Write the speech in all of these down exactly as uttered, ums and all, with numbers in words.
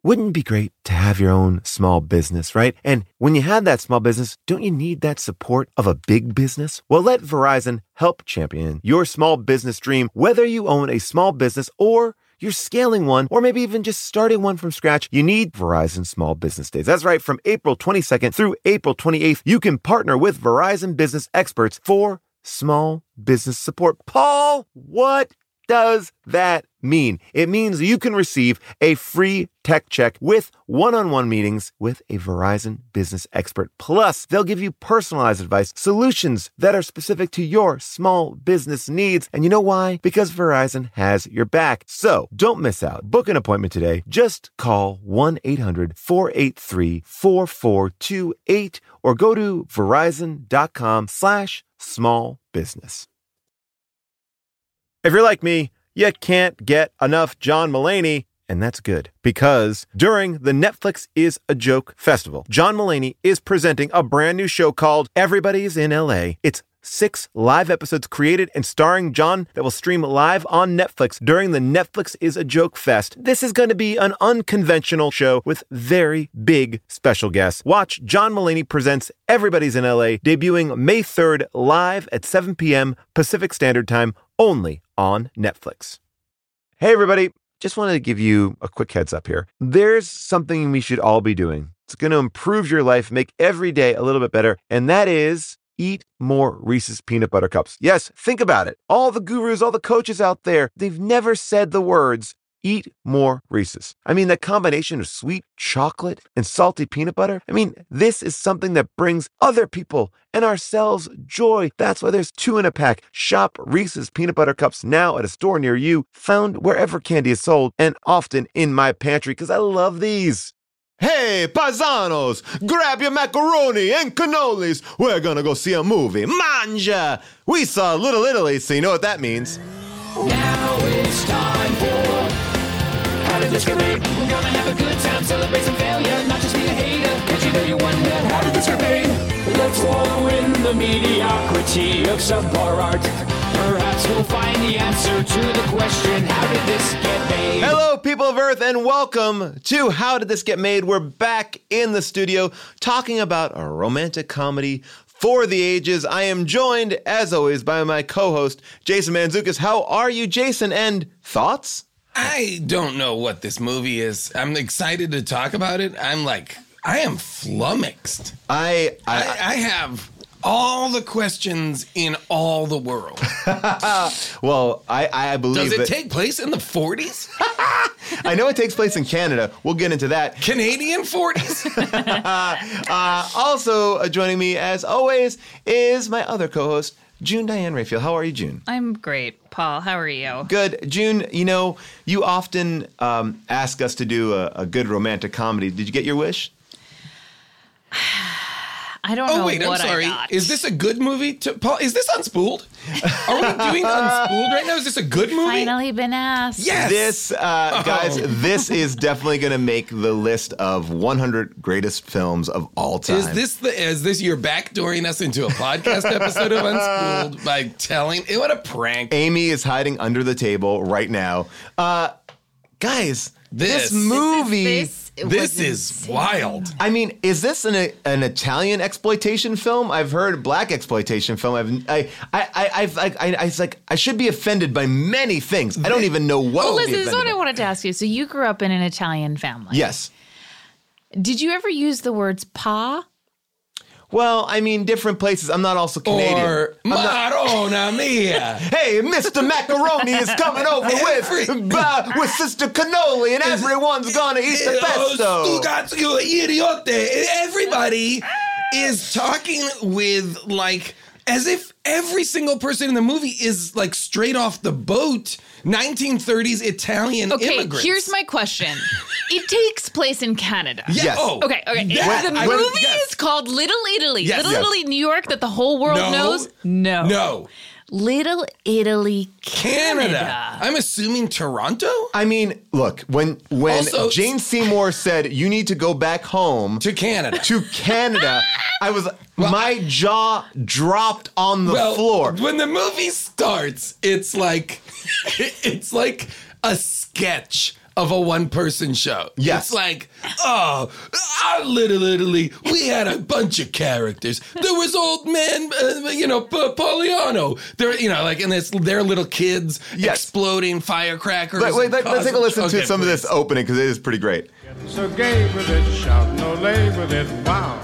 Wouldn't it be great to have your own small business, right? And when you have that small business, don't you need that support of a big business? Well, let Verizon help champion your small business dream, whether you own a small business or you're scaling one, or maybe even just starting one from scratch. You need Verizon Small Business Days. That's right. From April twenty-second through April twenty-eighth, you can partner with Verizon business experts for small business support. Paul, what does that mean? It means you can receive a free tech check with one-on-one meetings with a Verizon business expert. Plus, they'll give you personalized advice, solutions that are specific to your small business needs. And you know why? Because Verizon has your back. So don't miss out. Book an appointment today. Just call one eight hundred four eight three four four two eight or go to verizon.com slash small business. If you're like me, you can't get enough John Mulaney, and that's good, because during the Netflix Is a Joke Festival, John Mulaney is presenting a brand new show called Everybody's in L A. It's six live episodes created and starring John that will stream live on Netflix during the Netflix Is a Joke Fest. This is going to be an unconventional show with very big special guests. Watch John Mulaney Presents Everybody's in L A, debuting May third live at seven p.m. Pacific Standard Time, only on Netflix. Hey, everybody. Just wanted to give you a quick heads up here. There's something we should all be doing. It's going to improve your life, make every day a little bit better, and that is eat more Reese's Peanut Butter Cups. Yes, think about it. All the gurus, all the coaches out there, they've never said the words, eat more Reese's. I mean, that combination of sweet chocolate and salty peanut butter, I mean, this is something that brings other people and ourselves joy. That's why there's two in a pack. Shop Reese's Peanut Butter Cups now at a store near you, found wherever candy is sold, and often in my pantry, because I love these. Hey, paisanos, grab your macaroni and cannolis. We're gonna go see a movie. Manja! We saw Little Italy, so you know what that means. Now it's time for How Did This Get Made? We're gonna have a good time, celebrate some failure, not just be a hater. Cause you know you wonder, how did this get made? Let's wallow in the mediocrity of subpar art. Perhaps we'll find the answer to the question, how did this get made? Hello, people of Earth, and welcome to How Did This Get Made? We're back in the studio talking about a romantic comedy for the ages. I am joined, as always, by my co-host, Jason Mantzoukas. How are you, Jason? And thoughts? I don't know what this movie is. I'm excited to talk about it. I'm like, I am flummoxed. I I, I, I have all the questions in all the world. well, I, I believe Does it that, take place in the forties? I know it takes place in Canada. We'll get into that. Canadian forties? uh, also uh, joining me, as always, is my other co-host, June Diane Rayfield. How are you, June? I'm great, Paul. How are you? Good. June, you know, you often um, ask us to do a, a good romantic comedy. Did you get your wish? I don't oh, know wait, what I'm sorry. I got. Is this a good movie? To, Paul, is this Unspooled? Are we doing Unspooled right now? Is this a good movie? Finally been asked. Yes. This, uh, guys, Oh. this is definitely going to make the list of one hundred greatest films of all time. Is this the is this you're backdooring us into a podcast episode of Unspooled by telling it? What a prank. Amy is hiding under the table right now. Uh, guys, this, This- movie... This, is, This is wild. I mean, is this an an Italian exploitation film? I've heard black exploitation film. I've I I I I've, I I I was like I should be offended by many things. I don't even know what. Well, I would be listen, this is what offended I by. wanted to ask you. So you grew up in an Italian family. Yes. Did you ever use the words pa? Well, I mean, different places. I'm not also Canadian. Or Marona mia. Hey, Mister Macaroni is coming over Every- with uh, with Sister Cannoli, and everyone's gonna eat the pesto. Tu cazzo, you idiote. Everybody is talking with like as if every single person in the movie is like straight off the boat, nineteen thirties Italian Okay, immigrants. here's my question. It takes place in Canada. Yeah, Yes. Oh, Okay, okay. That- the I- movie yes. is called Little Italy. Yes. Little Yes. Italy, New York, that the whole world No. knows? No. No. Little Italy, Canada. Canada. I'm assuming Toronto? I mean, look, when when Also- Jane Seymour said you need to go back home To Canada. to Canada, I was my jaw dropped on the well, floor. when the movie starts, it's like it's like a sketch of a one-person show. Yes. It's like, oh, our Little Italy, we had a bunch of characters. There was old man, uh, you know, P- Poliano. There, you know, like, and it's their little kids Yes. exploding firecrackers. But wait, and let, let's take a causing- listen Okay, to some of please. this opening because it is pretty great. So gay with it, shout no lay with it, wow.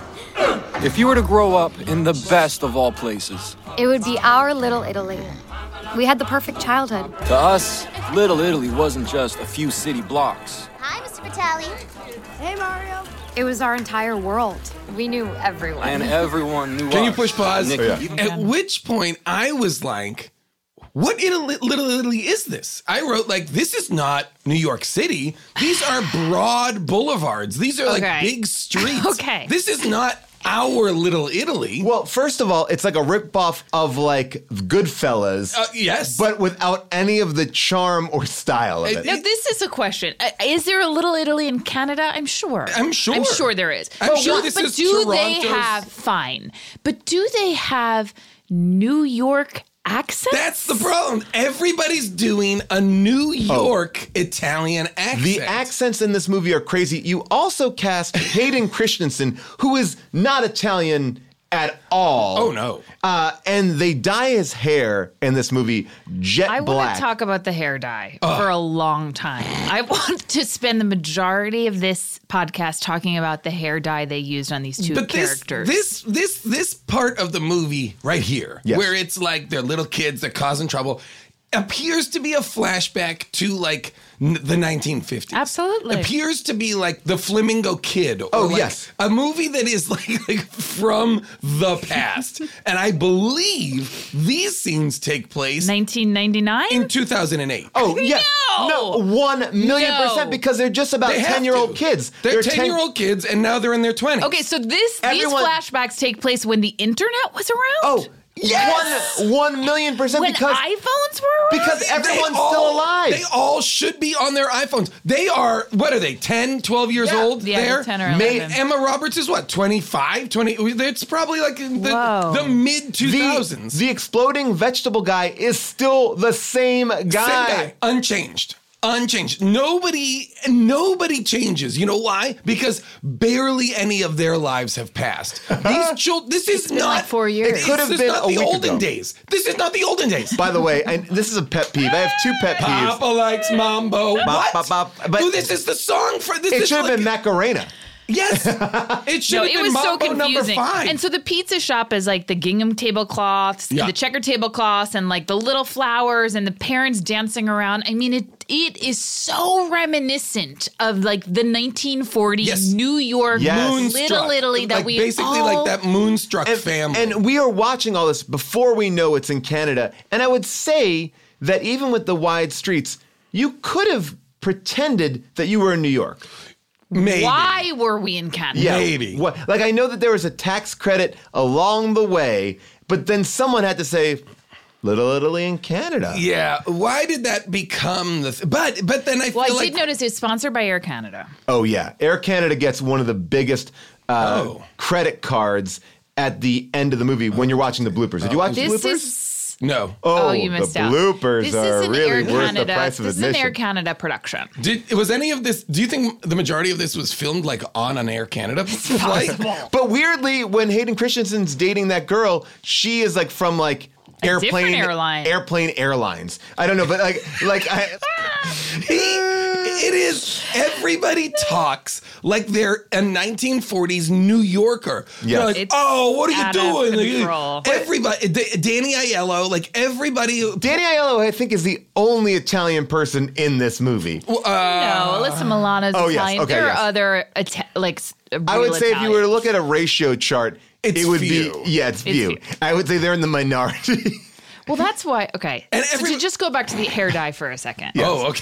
If you were to grow up in the best of all places, It would be our Little Italy. We had the perfect childhood. to us, Little Italy wasn't just a few city blocks. Hi, Mister Vitale. Hey, Mario. It was our entire world. We knew everyone. And everyone knew Can us. you push pause? Nick, Oh, yeah. you- At which point I was like, what Italy, Little Italy is this? I wrote like, this is not New York City. These are broad boulevards. These are like Okay. big streets. Okay. This is not our Little Italy. Well, first of all, it's like a ripoff of like Goodfellas, Uh, yes. but without any of the charm or style of it. Now, this is a question. Uh, Is there a Little Italy in Canada? I'm sure. I'm sure. I'm sure there is. I'm But sure what- this but is do they Toronto's- have, fine, but do they have New York accents? That's the problem. Everybody's doing a New York Italian accent. The accents in this movie are crazy. You also cast Hayden Christensen, who is not Italian at all. Oh, no. Uh, and they dye his hair in this movie jet I want black. to talk about the hair dye for a long time. I want to spend the majority of this podcast talking about the hair dye they used on these two But this, characters. this this this part of the movie right here, Yes. where it's like they're little kids, they're causing trouble, appears to be a flashback to like n- the nineteen fifties. Absolutely. Appears to be like the Flamingo Kid. Or Oh, like yes. A movie that is like, like from the past. And I believe these scenes take place nineteen ninety-nine? in two thousand eight. Oh, yes. No! No, one million No. percent because they're just about They have ten-year-old to. kids. They're ten- ten-year-old kids, and now they're in their twenties. Okay, so this Everyone- these flashbacks take place when the internet was around? Oh, Yes! one, one million percent when because iPhones were around? because They everyone's all- still alive. They all should be on their iPhones. They are, what are they, ten, twelve years Yeah. old Yeah, they're there? ten or May- eleven. Emma Roberts is what, twenty-five, twenty? It's probably like the, Whoa. the mid two the, thousands. the exploding vegetable guy is still the same guy. Same guy, unchanged. Unchanged. Nobody, nobody changes. You know why? Because barely any of their lives have passed. These children. This is been not like four years. It could have This is been not a the week olden ago. days. This is not the olden days. By the way, and this is a pet peeve. I have two pet peeves. Papa likes mambo. What? bop, bop. But- Dude, this is the song for this. It is should have like, been Macarena. Yes, it should No, have it been was so Mambo number confusing. five. And so the pizza shop is like the gingham tablecloths, Yeah. the checker tablecloths, and like the little flowers and the parents dancing around. I mean, it it is so reminiscent of like the nineteen forties Yes. New York Yes. Little Moonstruck. Italy that like we basically all like that Moonstruck And, family. and we are watching all this before we know it's in Canada. And I would say that even with the wide streets, you could have pretended that you were in New York. Maybe. Why were we in Canada? Yeah. Maybe. What, like I know that there was a tax credit along the way, but then someone had to say, Little Italy in Canada. Yeah, why did that become the? Th- but but then I Well, I feel like did notice it's sponsored by Air Canada. Oh yeah, Air Canada gets one of the biggest uh, Oh. credit cards at the end of the movie when you're watching the bloopers. Did you watch This the bloopers? is no. oh, oh, you missed the out. bloopers this are is an really Air worth Canada, the price of This is an admission. Air Canada production. Did was any of this? Do you think the majority of this was filmed like on an Air Canada flight? But weirdly, when Hayden Christensen's dating that girl, she is like from like A airplane different airline. airplane airlines. I don't know, but like like I, He- it is. Everybody talks like they're a nineteen forties New Yorker. Yeah. They're like, It's oh, what are you out of doing? Like, control. everybody, D- Danny Aiello, like everybody. Danny Aiello, I think, is the only Italian person in this movie. no, Alyssa Milano's oh, yes, Italian. okay, there yes. are other Ita- like s- I would real say if you were to Italians. look at a ratio chart, It's it would few. be yeah, it's, It's few. few. I would say they're in the minority. Well, that's why. Okay, And so every- to just go back to the hair dye for a second. Oh, okay.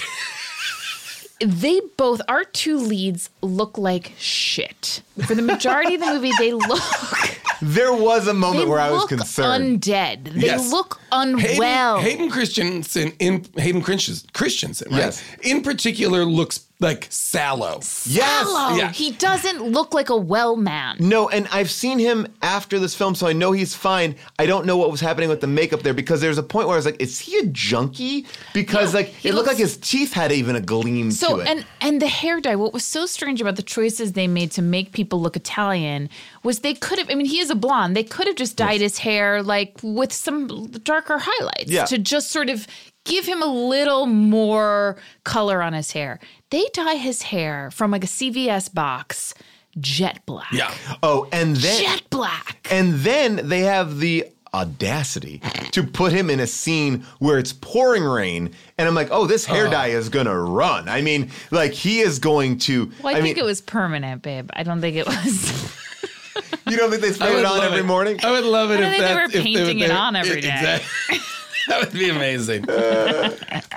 They both, our two leads, look like shit. For the majority of the movie, they look. There was a They moment where I was look concerned. undead. They Yes. look unwell. Hayden, Hayden Christensen in Hayden Christensen, Christensen, right? Yes. In particular, looks like sallow. Yes. Hello. Yeah. He doesn't look like a well man. No, and I've seen him after this film, so I know he's fine. I don't know what was happening with the makeup there because there's a point where I was like, is he a junkie? Because No, like he it looked looks- like his teeth had even a gleam So to it. and and the hair dye, what was so strange about the choices they made to make people look Italian was they could have, I mean, he is a blonde. They could have just dyed his hair like with some darker highlights Yeah. to just sort of give him a little more color on his hair. They dye his hair from like a C V S box jet black. Yeah. oh, and then Jet black. and then they have the audacity to put him in a scene where it's pouring rain, and I'm like, oh, this hair dye is gonna run. I mean, like he is going to. Well, I, I think mean, it was permanent, babe. I don't think it was. you don't think they I spray would it on love every it. morning? I would love it I don't if think they that were if painting it they- on every day. Exactly. That would be amazing. uh,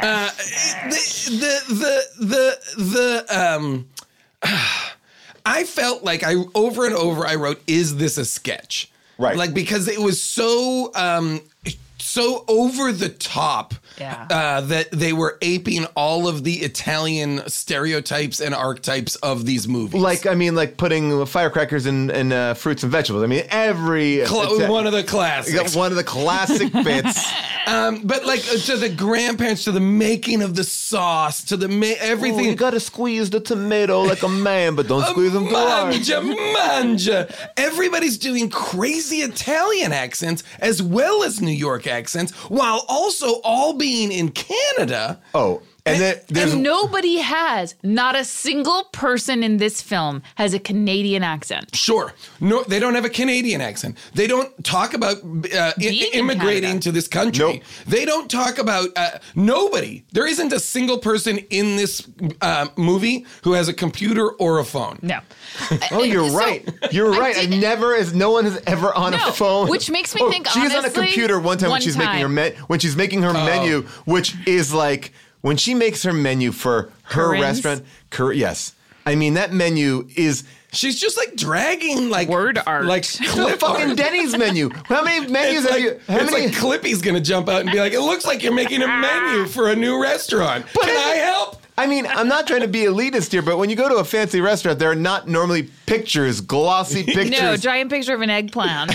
the, the the the the um. I felt like I over and over I wrote, "Is this a sketch?" Right. Like because it was so um so over the top. Yeah. Uh, that they were aping all of the Italian stereotypes and archetypes of these movies. Like, I mean, like putting firecrackers in, in uh, fruits and vegetables. I mean, every Cla- Ita- one of the you classics. got one of the classic bits. Um, but like uh, to the grandparents, to the making of the sauce, to the ma- everything. Oh, you gotta squeeze the tomato like a man, but don't squeeze them too hard. Manja, manja. Everybody's doing crazy Italian accents as well as New York accents, while also all being in Canada. Oh, and then there's And nobody has, not a single person in this film has a Canadian accent. Sure, no, they don't have a Canadian accent. They don't talk about uh, Being I- in immigrating Canada. to this country. Nope. They don't talk about uh, nobody. There isn't a single person in this uh, movie who has a computer or a phone. No. Oh, you're So, right. You're I right. I didn't- never is. No one is ever on No, a phone. which makes me Oh, think, she's on a honestly, computer one time one when she's making her time. me- when she's making her menu, which is like when she makes her menu for her Corinne's? restaurant. Cor- yes, I mean that menu is She's just like dragging like Word art. like the clip fucking art. Denny's menu. How many menus It's have like, you? How it's many? like Clippy's gonna jump out and be like, "It looks like you're making a menu for a new restaurant. But Can I- I help?" I mean, I'm not trying to be elitist here, but when you go to a fancy restaurant, there are not normally pictures, glossy pictures. No, giant picture of an eggplant.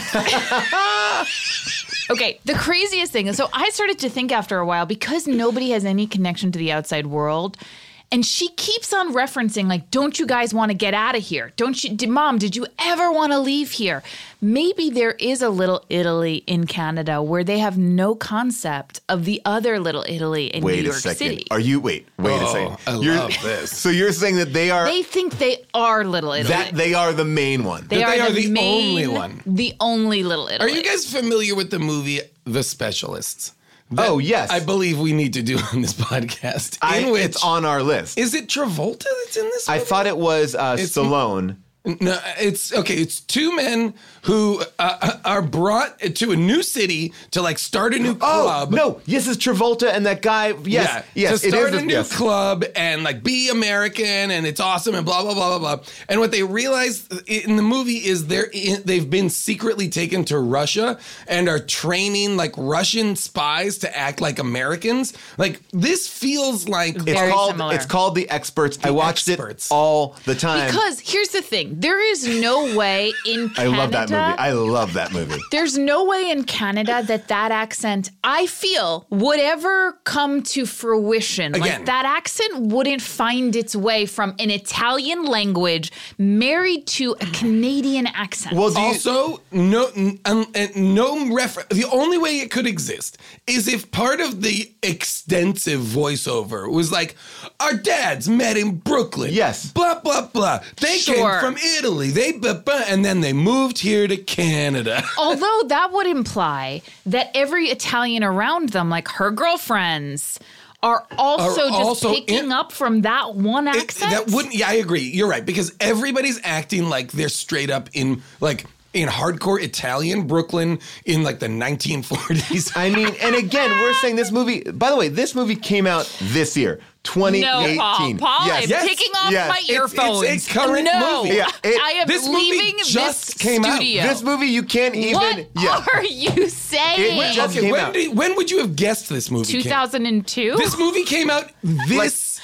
Okay, the craziest thing is, so I started to think after a while, because nobody has any connection to the outside world, and she keeps on referencing, like, don't you guys want to get out of here? Don't you, did, Mom, did you ever want to leave here? Maybe there is a little Italy in Canada where they have no concept of the other little Italy in Wait New a York second. City. Are you wait? Wait a Oh, second. I You're- love this. So you're saying that they are They think they are little Italy. that they are the main one. They That are, they are the, the main, only one. The only little Are Italy. you guys familiar with the movie The Specialists? That Oh, yes. I believe we need to do on this podcast. I, In which it's on our list. is it Travolta that's in this? I movie? thought it was uh, It's- Stallone. No, it's okay. It's two men who uh, are brought to a new city to like start a new Oh club. no! Yes, it's Travolta and that guy. Yes, yeah, yes, to it start is. a new yes. club and like be American and it's awesome and blah blah blah blah blah. And what they realize in the movie is they're in, they've been secretly taken to Russia and are training like Russian spies to act like Americans. Like this feels like It's Very called. similar. It's called The Experts. I watched Experts. it all the time. Because here's the thing: there is no way in I Canada. love that movie. I love that movie. There's no way in Canada that that accent, I feel, would ever come to fruition. Again. Like that accent wouldn't find its way from an Italian language married to a Canadian accent. Well, do you, Also, no, n- um, and no reference. The only way it could exist is if part of the extensive voiceover was like, our dads met in Brooklyn. Yes. Blah, blah, blah. They Sure. came from Italy. They, blah, blah, and then they moved here to Canada. Although that would imply that every Italian around them, like her girlfriends, are also Are just also picking in- up from that one It- accent. that wouldn't, yeah, I agree. You're right. Because everybody's acting like they're straight up in, like, in hardcore Italian Brooklyn in like the nineteen forties. I mean, and again, we're saying this movie. By the way, this movie came out this year, twenty eighteen. No, Paul. Paul, yes. I'm Yes. taking off Yes. my It's- it's a earphones. current no, movie. Yeah, it- I am this movie leaving just this came out. studio. This movie, you can't even. what yeah. are you saying? It just Okay, came when, out. did, when would you have guessed this movie? two came- thousand two? This movie came out this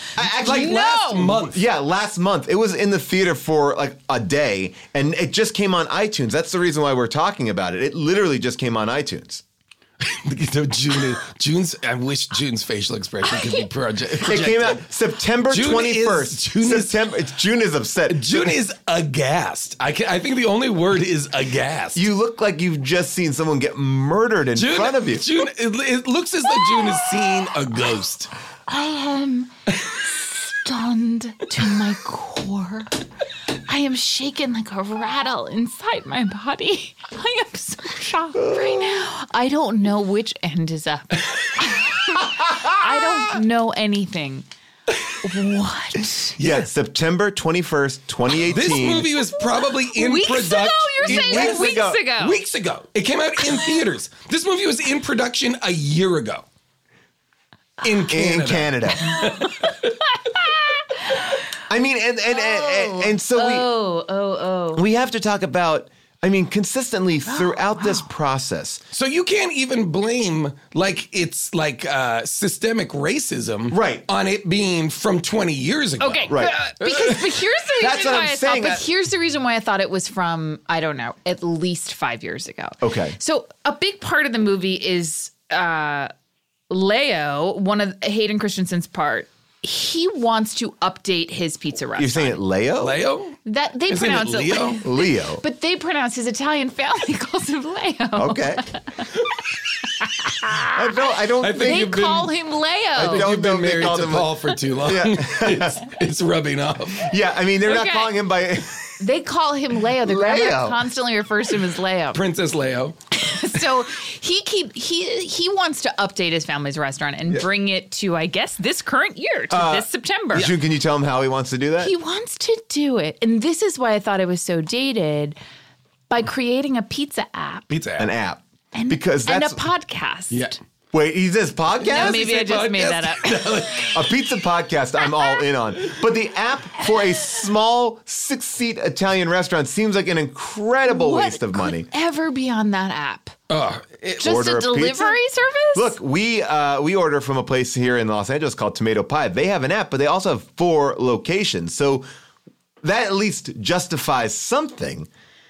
Actually, like last month. Yeah, last month. It was in the theater for like a day, and it just came on iTunes. That's the reason why we're talking about it. It literally just came on iTunes. So June is, June's. I wish June's facial expression could be project. It came out September June is- twenty-first. June is- September. It's, June is upset. June is aghast. I can, I think the only word is aghast. You look like you've just seen someone get murdered in June, front of you. June. It, it looks as though June has seen a ghost. I am stunned to my core. I am shaken like a rattle inside my body. I am so shocked right now. I don't know which end is up. I don't know anything. What? Yeah, September twenty-first, twenty eighteen. This movie was probably in Weeks production. ago? You're saying weeks weeks ago. ago. Weeks ago. It came out in theaters. This movie was in production a year ago. In Canada. In Canada. I mean, and and, and, and, and so we Oh, oh, oh. we have to talk about, I mean, consistently throughout this process. So you can't even blame like it's like uh, systemic racism Right. on it being from twenty years ago. Okay, Right. but- because but here's the That's reason what why I'm I saying. thought. But here's the reason why I thought it was from I don't know, at least five years ago. Okay. So a big part of the movie is uh, Leo, one of Hayden Christensen's part. He wants to update his pizza restaurant. You're saying it Leo? Leo? that they Isn't pronounce it Leo? it, Leo. but they pronounce his Italian family calls him Leo. Okay. I don't. I don't I think. think They you've been- call him Leo. I You've don't know been if they married called to him- Paul for too long. Yeah. it's, it's rubbing off. Yeah, I mean, they're not Okay. calling him by. They call him Leo. The Leo. grandma constantly refers to him as Leo. Princess Leo. So he keep he he wants to update his family's restaurant and bring it to, I guess, this current year, to this September. June, can you tell him how he wants to do that? He wants to do it, and this is why I thought it was so dated, by creating a pizza app Pizza app. An app. and, because and that's a podcast. Yeah. Wait, he says podcast? No, maybe I just made that up. A pizza podcast I'm all in on. But the app for a small six-seat Italian restaurant seems like an incredible What waste of money. could ever be on that app? Oh, it, Just Order a a delivery pizza? service? Look, we uh, we order from a place here in Los Angeles called Tomato Pie. They have an app, but they also have four locations. So that at least justifies something.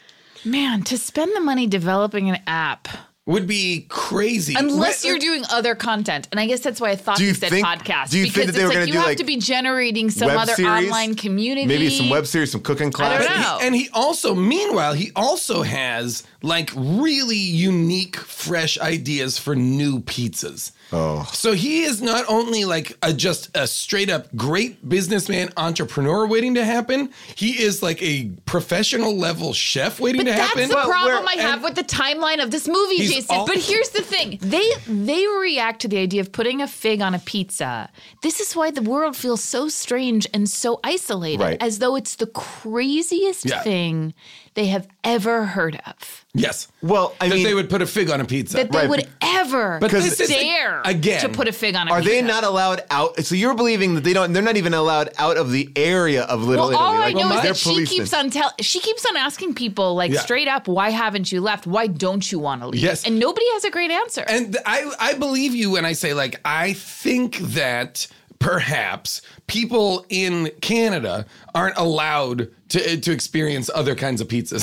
Man, to spend the money developing an app. would be crazy. Unless What- you're doing other content. And I guess that's why I thought Do you you said think- podcast. do you because think that they it's were gonna like you do, have like, to be generating some web other series? online community. Maybe some web series, some cooking class. don't know. And he also, meanwhile, he also has like really unique, fresh ideas for new pizzas. Oh. So he is not only like a just a straight up great businessman, entrepreneur waiting to happen. He is like a professional level chef waiting But to that's happen. the problem Where- I have and- with the timeline of this movie, He's Jason. all- But here's the thing. They they react to the idea of putting a fig on a pizza. This is why the world feels so strange and so isolated, Right. as though it's the craziest Yeah. thing they have ever heard of. Yes. Well, I that mean, they would put a fig on a pizza. That they Right, would ever But this is, dare again- to put a fig on a are pizza. they not allowed out? So you're believing that they don't? They're not even allowed out of the area of Little Well, Italy. all I Like, know is they're that she policemen. keeps on tell she keeps on asking people like Yeah. straight up, why haven't you left? Why don't you want to leave? Yes. And nobody has a great answer. And I, I believe you when I say, like, I think that perhaps people in Canada aren't allowed to, to experience other kinds of pizzas.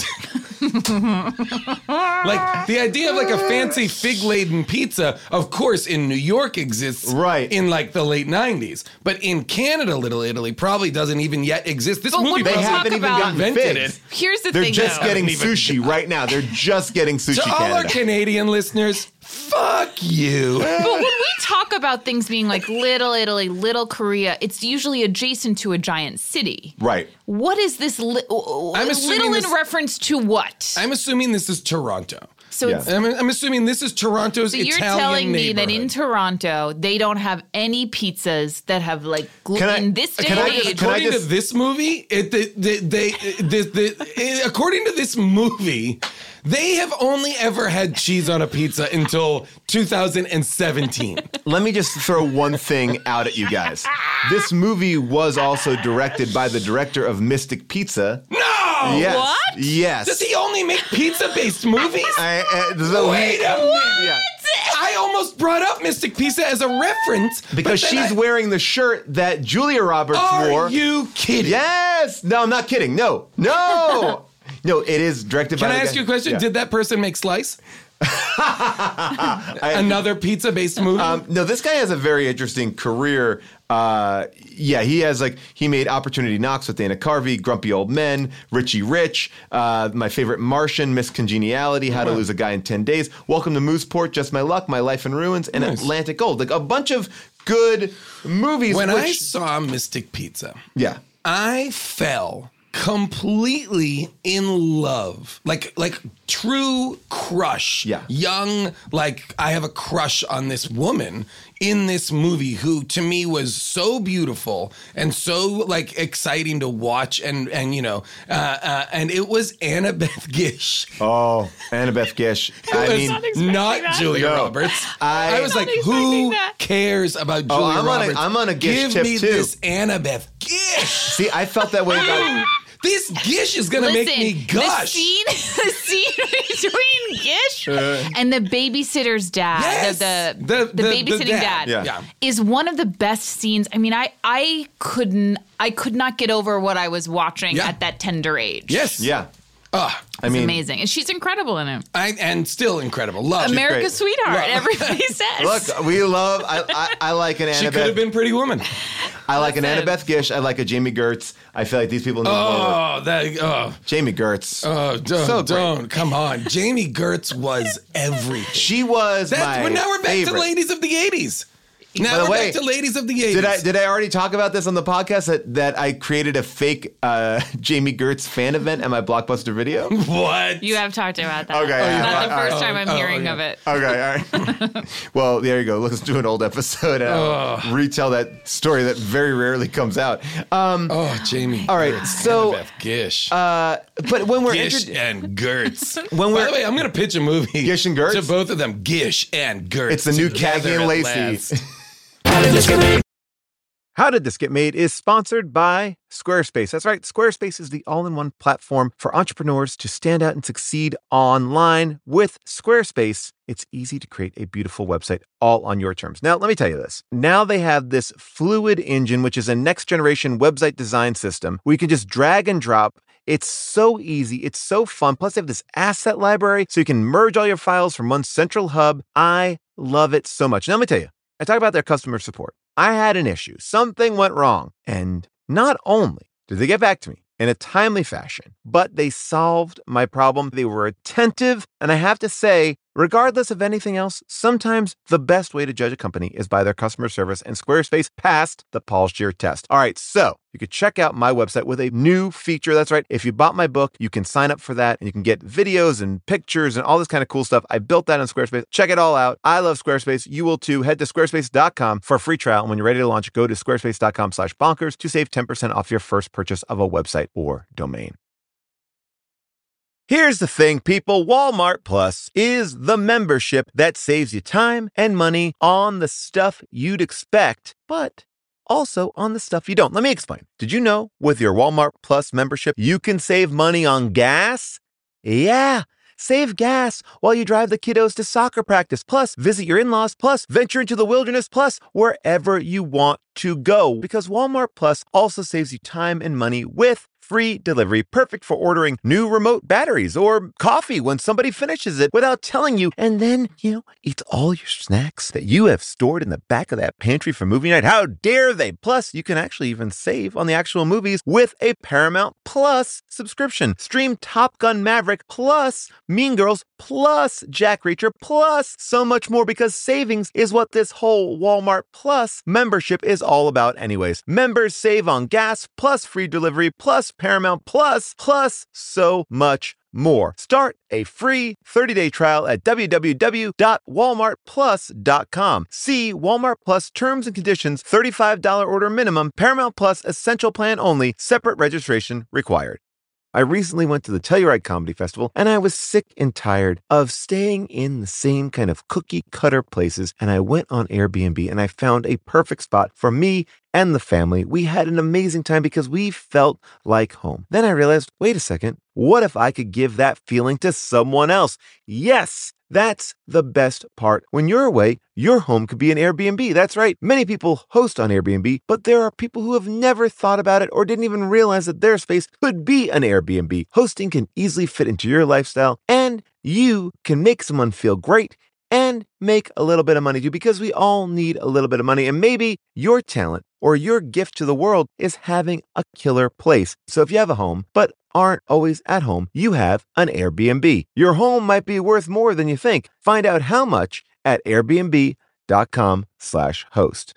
Like, the idea of, like, a fancy fig-laden pizza, of course, in New York exists Right. in, like, the late nineties. But in Canada, Little Italy probably doesn't even yet exist. This But movie when we They probably talk haven't even about- gotten invented figs. it. Here's the They're thing, just though. getting Haven't even sushi right now. They're just getting sushi. To all our Canada. Canadian listeners, fuck you. But when we talk about things being like Little Italy, Little Korea, it's usually adjacent to a giant city. Right. What is this li- I'm assuming little in this- reference to what? I'm assuming this is Toronto. so Yeah. it's, I'm, I'm assuming this is Toronto's so you're Italian telling me that in neighborhood. Toronto they don't have any pizzas that have like gl- Can I- in this day can I and just- age. can I According just- to this movie, it, they, they, they, the, the, according to this movie, they have only ever had cheese on a pizza until two thousand seventeen. Let me just throw one thing out at you guys. This movie was also directed by the director of Mystic Pizza. No! Yes. What? Yes. Does he only make pizza-based movies? I, uh, so Wait he- a minute. Yeah. I almost brought up Mystic Pizza as a reference. Because but then she's I- wearing the shirt that Julia Roberts Are wore. you kidding? Yes. No, I'm not kidding. No. No. No, it is directed Can by I the ask guy- you a question? Yeah. Did that person make Slice? I- Another pizza-based movie? Um, no, this guy has a very interesting career. Uh, yeah, he has like he made Opportunity Knocks with Dana Carvey, Grumpy Old Men, Richie Rich, uh, my favorite Martian, Miss Congeniality, How to Lose a Guy in ten days, Welcome to Mooseport, Just My Luck, My Life in Ruins, and Nice. Atlantic Gold. Like a bunch of good movies. when I which, saw Mystic Pizza, yeah. I fell completely in love. Like like true crush. Yeah. Young, like I have a crush on this woman in this movie who to me was so beautiful and so like exciting to watch and and you know uh, uh, and it was Annabeth Gish. Oh, Annabeth Gish. I It was mean, not expecting not that. Julia No. Roberts. I- I, was Not like, expecting who that. cares about Julia Oh, I'm on a- Roberts? I'm on a Gish Give tip, me too. this Annabeth Gish. see, I felt that way about. This Gish is gonna Listen, make me the gush. scene, the scene between Gish and the babysitter's dad, Yes! the, the, The- the, the- babysitting the dad, dad. Yeah. Yeah. is one of the best scenes. I mean, I I couldn't, I could not get over what I was watching Yeah. at that tender age. Yes. Yeah. Ah, I mean, Amazing. And she's incredible in it. I, and still incredible. Love. America's great. sweetheart, Love. everybody says. look, we love. I, I, I like an She could have Annabeth. been Pretty Woman. I like an Listen. Annabeth Gish. I like a Jamie Gertz. I feel like these people need more. Oh, that. Oh, Jamie Gertz. oh don't, So great. don't. Come on. Jamie Gertz was everything. She was That's, my well, now we're back favorite. to Ladies of the eighties. Now By the we're way, back to Ladies of the eighties. Did I did I already talk about this on the podcast that, that I created a fake uh, Jamie Gertz fan event at my Blockbuster video? Okay, What? You have talked about that. Okay, It's yeah. not the Oh, first oh, time I'm oh, hearing yeah. of it. all right. Well, there you go. Let's do an old episode and I'll retell that story that very rarely comes out. Um, Oh, Jamie. all right, Gertz, so, Annabeth Gish. uh, but when we're Gish intro- and Gertz. When By we're- the way, I'm going to pitch a movie. Gish and Gertz? To both of them. Gish and Gertz. It's the new together Cagney and at Lacey. last. How Did This Get Made is sponsored by Squarespace. That's right. Squarespace is the all-in-one platform for entrepreneurs to stand out and succeed online. With Squarespace, it's easy to create a beautiful website all on your terms. Now, let me tell you this. Now they have this Fluid Engine, which is a next-generation website design system where you can just drag and drop. It's so easy. It's so fun. Plus, they have this asset library so you can merge all your files from one central hub. I love it so much. Now, let me tell you, I talk about their customer support. I had an issue. Something went wrong. And not only did they get back to me in a timely fashion, but they solved my problem. They were attentive. And I have to say, regardless of anything else, sometimes the best way to judge a company is by their customer service, and Squarespace passed the Paul Scheer test. All right, so you could check out my website with a new feature. That's right. If you bought my book, you can sign up for that and you can get videos and pictures and all this kind of cool stuff. I built that on Squarespace. Check it all out. I love Squarespace. You will too. Head to squarespace dot com for a free trial. And when you're ready to launch, go to squarespace dot com slash bonkers to save ten percent off your first purchase of a website or domain. Here's the thing, people. Walmart Plus is the membership that saves you time and money on the stuff you'd expect, but also on the stuff you don't. Let me explain. Did you know with your Walmart Plus membership, you can save money on gas? Yeah. Save gas while you drive the kiddos to soccer practice, plus visit your in-laws, plus venture into the wilderness, plus wherever you want to go. Because Walmart Plus also saves you time and money with free delivery, perfect for ordering new remote batteries or coffee when somebody finishes it without telling you. And then, you know, eat all your snacks that you have stored in the back of that pantry for movie night. How dare they? Plus, you can actually even save on the actual movies with a Paramount Plus subscription. Stream Top Gun Maverick plus Mean Girls plus Jack Reacher plus so much more, because savings is what this whole Walmart Plus membership is all about anyways. Members save on gas plus free delivery plus Paramount Plus plus so much more. Start a free thirty-day trial at w w w dot walmart plus dot com. See Walmart Plus terms and conditions. thirty-five dollars order minimum. Paramount Plus essential plan only. Separate registration required. I recently went to the Telluride Comedy Festival, and I was sick and tired of staying in the same kind of cookie cutter places, and I went on Airbnb and I found a perfect spot for me and the family. We had an amazing time because we felt like home. Then I realized, wait a second, what if I could give that feeling to someone else? Yes! That's the best part. When you're away, your home could be an Airbnb. That's right. Many people host on Airbnb, but there are people who have never thought about it or didn't even realize that their space could be an Airbnb. Hosting can easily fit into your lifestyle, and you can make someone feel great and make a little bit of money too, because we all need a little bit of money. And maybe your talent or your gift to the world is having a killer place. So if you have a home, but aren't always at home, you have an Airbnb. Your home might be worth more than you think. Find out how much at airbnb.com slash host.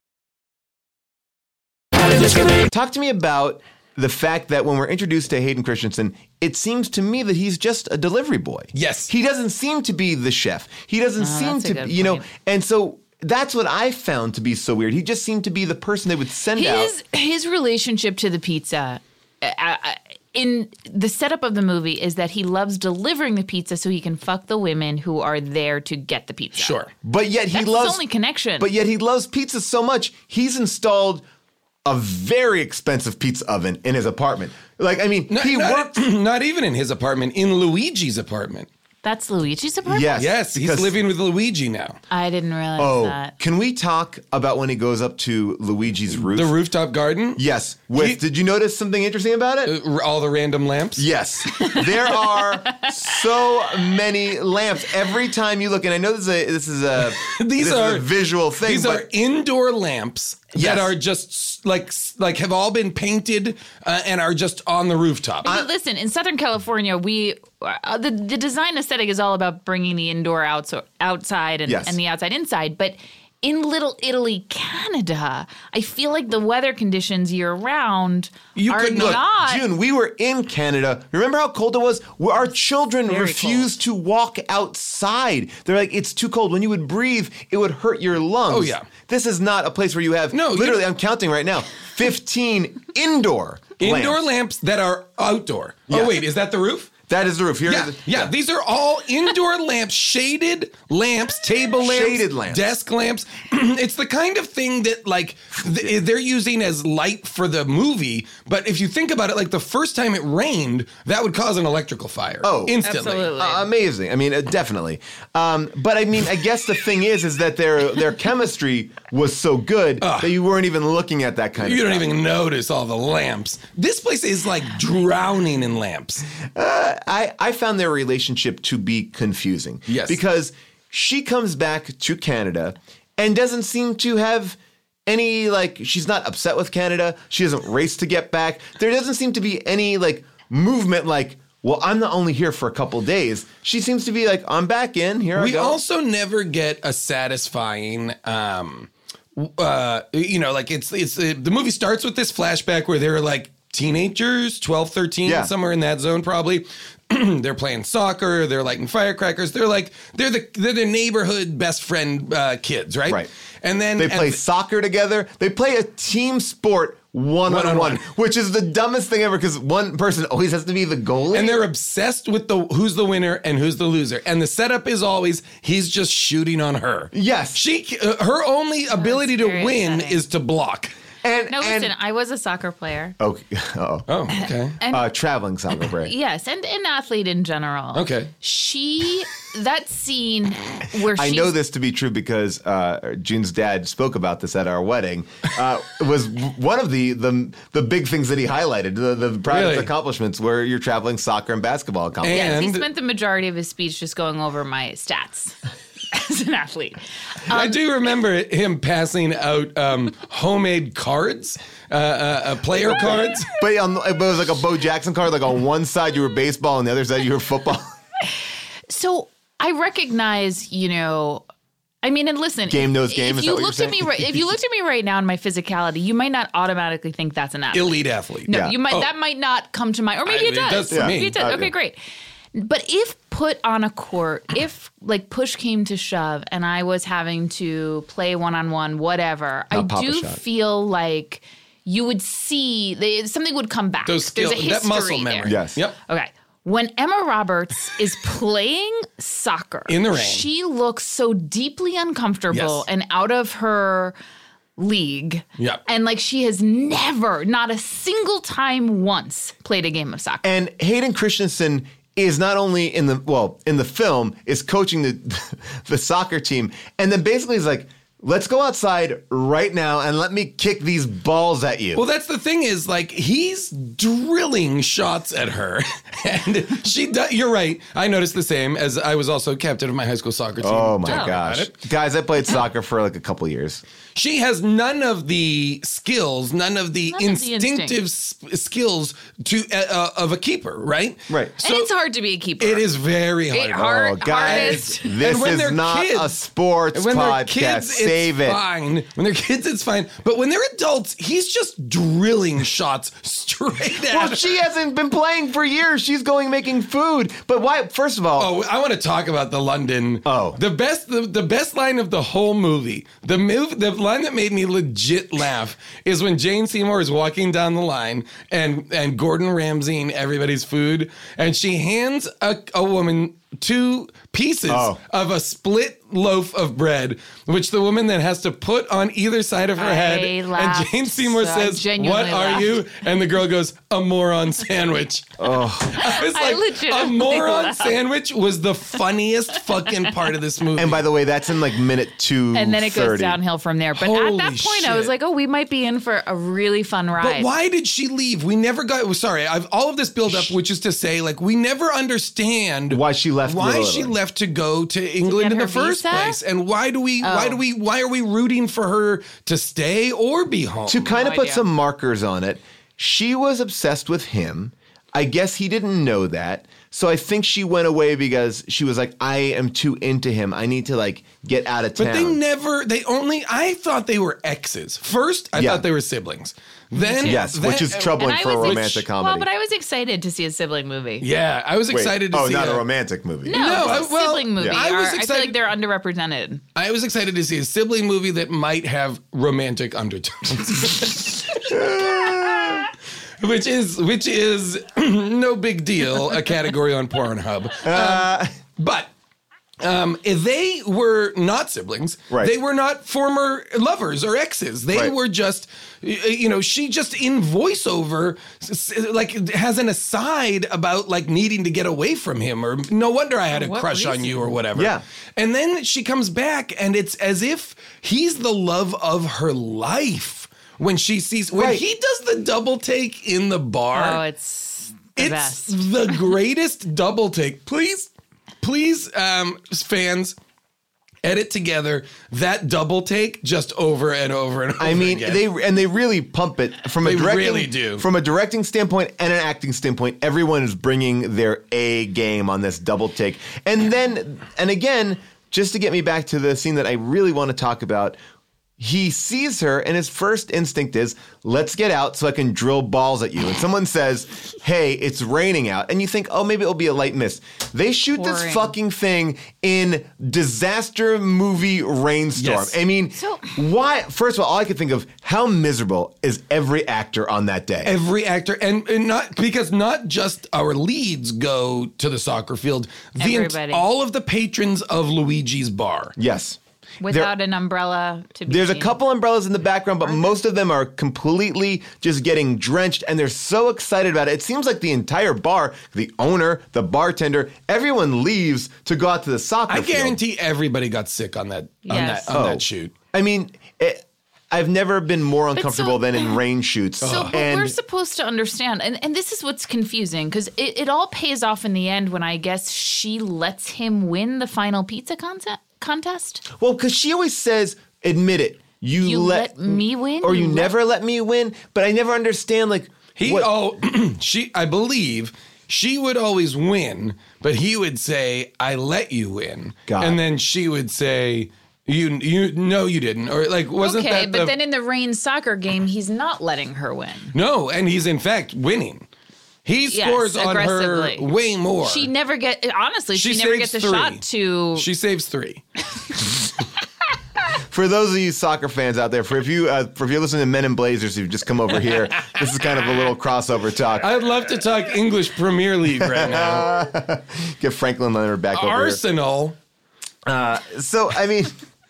Talk to me about the fact that when we're introduced to Hayden Christensen, it seems to me that he's just a delivery boy. Yes. He doesn't seem to be the chef. He doesn't Oh, seem that's a to, good you know, point. and so that's what I found to be so weird. He just seemed to be the person they would send out. His his relationship to the pizza, uh, uh, in the setup of the movie, is that he loves delivering the pizza so he can fuck the women who are there to get the pizza. Sure. But yet he That's loves his only connection. But yet he loves pizza so much, he's installed a very expensive pizza oven in his apartment. Like, I mean, Not, he not, worked. not even in his apartment, in Luigi's apartment. That's Luigi's apartment? Yes. Yes, he's because- living with Luigi now. I didn't realize Oh, that. can we talk about when he goes up to Luigi's roof? The rooftop garden? Yes. With, He- did you notice something interesting about it? Uh, all the random lamps? Yes. There are so many lamps every time you look. And I know this is a this is a These this are is a visual thing. These but are indoor lamps Yes. that are just like like have all been painted uh, and are just on the rooftop. But listen, in Southern California, we uh, the the design aesthetic is all about bringing the indoor outs outside and, Yes. and the outside inside. But in Little Italy, Canada, I feel like the weather conditions year round You are could Look, not. June, we were in Canada. Remember how cold it was? Where our children Very refused to walk outside. They're like, it's too cold. When you would breathe, it would hurt your lungs. Oh, yeah. This is not a place where you have, No, you- literally, I'm counting right now, fifteen indoor Indoor lamps. lamps that are outdoor. Yes. Oh, wait, is that the roof? That is the roof. Here Yeah, is yeah, these are all indoor lamps, shaded lamps, table lamps, Shaded lamps. desk lamps. It's the kind of thing that, like, th- they're using as light for the movie. But if you think about it, like, the first time it rained, that would cause an electrical fire. Oh, instantly. Absolutely. Uh, amazing. I mean, uh, definitely. Um, but I mean, I guess the thing is, is that their their chemistry was so good that you weren't even looking at that kind You of don't stuff. even notice all the lamps. This place is like drowning in lamps. I, I found their relationship to be confusing. Yes. Because she comes back to Canada and doesn't seem to have any, like, she's not upset with Canada. She doesn't race to get back. There doesn't seem to be any, like, movement like, well, I'm not only here for a couple days. She seems to be like, I'm back in. Here I We go. also never get a satisfying, um, uh, you know, like it's it's uh, the movie starts with this flashback where they're like teenagers, twelve, thirteen, Yeah. somewhere in that zone probably. They're playing soccer. They're lighting firecrackers. They're like they're the they're the neighborhood best friend uh, kids, right? Right. And then They and- play soccer together. They play a team sport one on one, One-on-one. which is the dumbest thing ever because one person always has to be the goalie. And they're obsessed with the who's the winner and who's the loser. And the setup is always he's just shooting on her. Yes. She uh, her only ability to very win upsetting. is to block. and, No, and, listen, I was a soccer player. Okay. Uh-oh. Oh, okay. Uh, traveling soccer break. Yes, and an athlete in general. Okay. She, that scene where I she's, know this to be true because uh, June's dad spoke about this at our wedding. Uh, it was w- one of the, the the big things that he highlighted. The, the proudest Really? accomplishments were your traveling soccer and basketball accomplishments. Yes, he And- spent the majority of his speech just going over my stats as an athlete. I do remember him passing out um, homemade cards, uh, uh, uh, player cards. But on, the- it was like a Bo Jackson card. Like on one side you were baseball, and the other side you were football. So I recognize, you know, I mean, and listen, Game knows if, game, If is you that what you're looked at me, saying? right, if you looked at me right now in my physicality, you might not automatically think that's an athlete. Elite athlete. No, Yeah. you might Oh. that might not come to mind, or maybe I- it it does. does to Maybe me. it does. Uh, Okay, yeah. great. But if put on a court, if like push came to shove, and I was having to play one on one, whatever, I Not Papa do Shot. feel like you would see they, something would come back. Those skill, There's a that history muscle there. memory. Yes. Yep. Okay. When Emma Roberts is playing soccer In the rain. she looks so deeply uncomfortable Yes. and out of her league. Yeah. And like she has never, not a single time once, played a game of soccer. And Hayden Christensen is not only in the, well, in the film, is coaching the the soccer team. And then basically he's like, let's go outside right now and let me kick these balls at you. Well, that's the thing is, like, he's drilling shots at her. And she does, you're right. I noticed the same, as I was also captain of my high school soccer team. Oh, my Talking about gosh. it. Guys, I played soccer for like a couple years. She has none of the skills, none of the None of the instinctive instinct. s- skills to uh, uh, of a keeper, right? Right. So and it's hard to be a keeper. it is very hard. It hard- Oh, guys, hardest. this And when is they're not kids- a sports When they're podcast. kids, Save it's it. fine. When they're kids, it's fine. But when they're adults, he's just drilling shots straight at Well, her. she hasn't been playing for years. She's going making food. But why? First of all, Oh, I want to talk about the London. Oh. the best, the, the best line of the whole movie. The move, the line that made me legit laugh is when Jane Seymour is walking down the line and and Gordon Ramsaying everybody's food, and she hands a, a woman two pieces Oh. of a split loaf of bread, which the woman then has to put on either side of her I head. And laughed Jane Seymour so- I says, "What genuinely are laughed. you?" And the girl goes, "A moron sandwich." Oh, I was I like, a legitimately moron laughed. sandwich was the funniest fucking part of this movie. and by the way, that's in like minute two. and then it goes thirty. downhill from there. But at Holy that point, I was shit. like, oh, we might be in for a really fun ride. But why did she leave? We never got. well, Sorry, I've all of this build up, which is to say, like, we never understand Why she left Why Little she Italy. left to go to England get in the her first visa? place, and why do we? Why Oh. do we? Why are we rooting for her to stay or be home? To kind of No put idea. some markers on it, she was obsessed with him. I guess he didn't know that. So I think she went away because she was like, I am too into him. I need to like get out of town. But they never. They only. I thought they were exes. First, I Yeah. thought they were siblings. Then, yes, then- which is troubling And I for a was- romantic which- comedy. Well, but I was excited to see a sibling movie. Yeah, I was Wait, excited to oh, see. not a a- romantic movie. No, No, just I- a well, sibling movie. yeah. I was Are- I feel excited- like they're underrepresented. I was excited to see a sibling movie that might have romantic undertones. Which is which is no big deal, a category on Pornhub. Um, but um, if they were not siblings. Right. They were not former lovers or exes. They Right. were just, you know, she just in voiceover, s- s- like has an aside about like needing to get away from him, or no wonder I had a what crush on reason? you or whatever. Yeah. And then she comes back and it's as if he's the love of her life. When she sees, when Right. he does the double take in the bar, Oh, it's the it's best. the greatest double take. Please, please, um, fans, edit together that double take just over and over and over. I mean, again. they and they really pump it from a They directing, really do. From a directing standpoint and an acting standpoint. Everyone is bringing their A game on this double take, and then and again, just to get me back to the scene that I really want to talk about. He sees her, and his first instinct is, let's get out so I can drill balls at you. And someone says, hey, it's raining out. And you think, oh, maybe it'll be a light mist. They shoot this Pouring. fucking thing in disaster movie rainstorm. Yes. I mean, So- why? First of all, all I could think of, how miserable is every actor on that day? Every actor, and, and not because not just our leads go to the soccer field. The ent- Everybody. all of the patrons of Luigi's bar. yes. Without an umbrella to be There's a seen. couple umbrellas in the background, but most of them are completely just getting drenched, and they're so excited about it. It seems like the entire bar, the owner, the bartender, everyone leaves to go out to the soccer I field. guarantee everybody got sick on that on Yes. that on Oh. that shoot. I mean, it, I've never been more uncomfortable so- than in rain shoots. So, but and we're supposed to understand, and, and this is what's confusing, because it, it all pays off in the end when I guess she lets him win the final pizza concept, contest. well, because she always says, admit it. You, You let, let me win? or you, You let- never let me win. But I never understand, like, He what- oh she I believe she would always win, but he would say, "I let you win," God. and then she would say, "You you no you didn't," or like wasn't Okay, that but the, then in the rain soccer game, he's not letting her win. no? And he's in fact winning. He Yes, scores on her aggressively. way more. She never get honestly. She, She never saves gets a three. shot to. She saves three. For those of you soccer fans out there, for if you uh, for if you're listening to Men in Blazers who've just come over here, this is kind of a little crossover talk. I'd love to talk English Premier League right now. Get Franklin Leonard back over here. Arsenal. So I mean,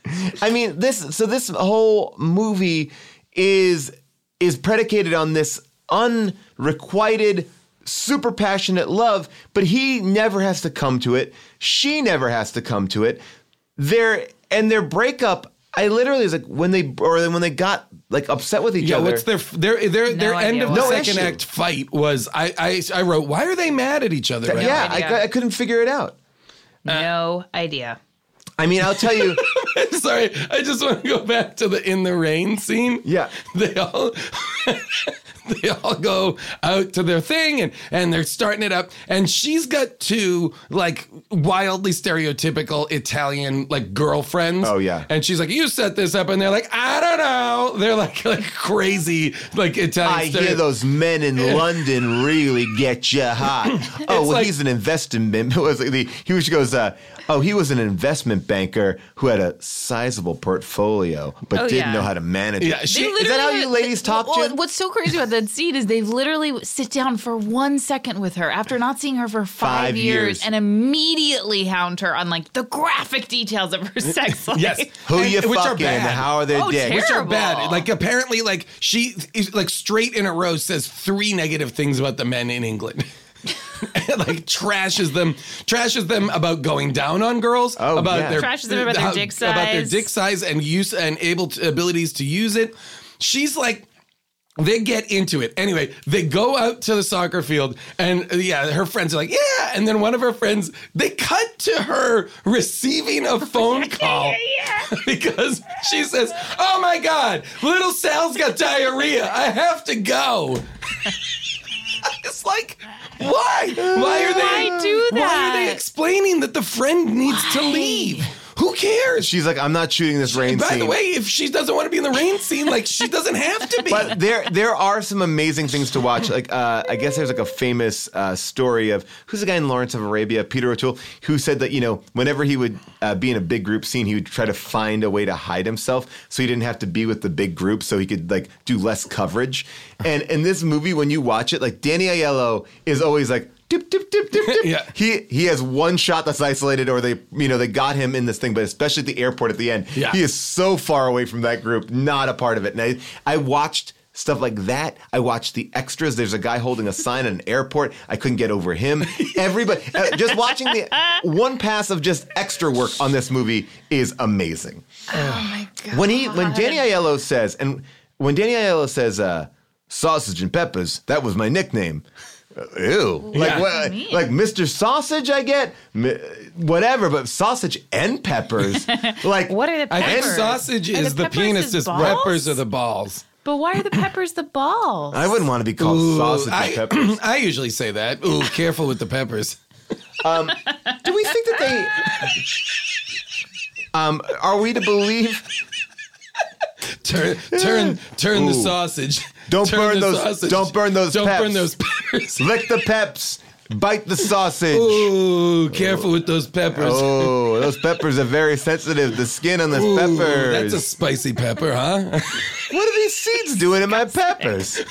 I mean, this so this whole movie is is predicated on this unrequited, super passionate love, but he never has to come to it. She never has to come to it. Their and their breakup, I literally was like when they or when they got like upset with each Yeah, other. what's their their their, their idea end of what the No second issue. act fight was I, I I wrote, why are they mad at each other? right yeah, now? I, idea. I couldn't figure it out. No idea. I mean, I'll tell you. Sorry, I just want to go back to the in the rain scene. Yeah. They all they all go out to their thing and and they're starting it up. And she's got two like wildly stereotypical Italian like girlfriends. Oh, yeah. And she's like, you set this up, and they're like, I don't know. They're like like crazy like Italian. I stereo- hear those men in London really get you hot. Oh, well, like- he's an investment. Was the he was- she goes, uh, oh, he was an investment banker who had a sizable portfolio, but Oh, didn't yeah. know how to manage Yeah, it. she- They Is that how literally- you ladies talk, well, Jim? What's so crazy about that scene is they've literally sit down for one second with her after not seeing her for five, Five years, years. and immediately hound her on like the graphic details of her sex life. Yes. Who And- you which are fucking? bad. How are their Oh, dicks? Which are Terrible. bad. Like apparently, like she is like straight in a row says three negative things about the men in England. And, like trashes them, trashes them about going down on girls. Oh, about yeah. their Trashes them about their how- dick about their size. dick size and use and able to, abilities to use it. She's like. They get into it. Anyway, they go out to the soccer field and uh, yeah, her friends are like, yeah. And then one of her friends, they cut to her receiving a phone call because she says, oh my God, little Sal's got diarrhea. I have to go. It's like, why? Why are they, Why do Why are they that? explaining that the friend needs to leave? Who cares? She's like, I'm not shooting this rain By scene. the way, if she doesn't want to be in the rain scene, like she doesn't have to be. But there, there are some amazing things to watch. Like, uh, I guess there's like a famous uh, story of who's the guy in Lawrence of Arabia, Peter O'Toole, who said that you know whenever he would uh, be in a big group scene, he would try to find a way to hide himself so he didn't have to be with the big group, so he could like do less coverage. And in this movie, when you watch it, like Danny Aiello is always like. Dip, dip, dip, dip, dip. Yeah. He he has one shot that's isolated, or they you know they got him in this thing, but especially at the airport at the end, Yeah. he is so far away from that group, not a part of it. And I, I watched stuff like that. I watched the extras. There's a guy holding a sign at an airport. I couldn't get over him. Everybody, uh, just watching the one pass of just extra work on this movie is amazing. Oh my God. When he when Danny Aiello says, and when Danny Aiello says, uh, "Sausage and peppers," that was my nickname. Ew. Like, Yeah. what, like Mister Sausage, I get Mi- whatever, but sausage and peppers. Like, What are the I think peppers? sausage Are is the, peppers penis, his is balls? peppers are the balls. But why are the peppers the balls? I wouldn't want to be called Ooh, sausage I, and peppers. I usually say that. Ooh, careful with the peppers. Do we think that they? Um, are we to believe? Turn, turn, turn the Ooh. sausage. Don't Turn burn the those- Sausage. don't burn those Don't peps. burn those peppers. Lick the peps, bite the sausage. Ooh, careful with those peppers. Oh, those peppers are very sensitive. The skin on those Ooh, peppers. that's a spicy pepper, huh? What are these seeds doing in my peppers?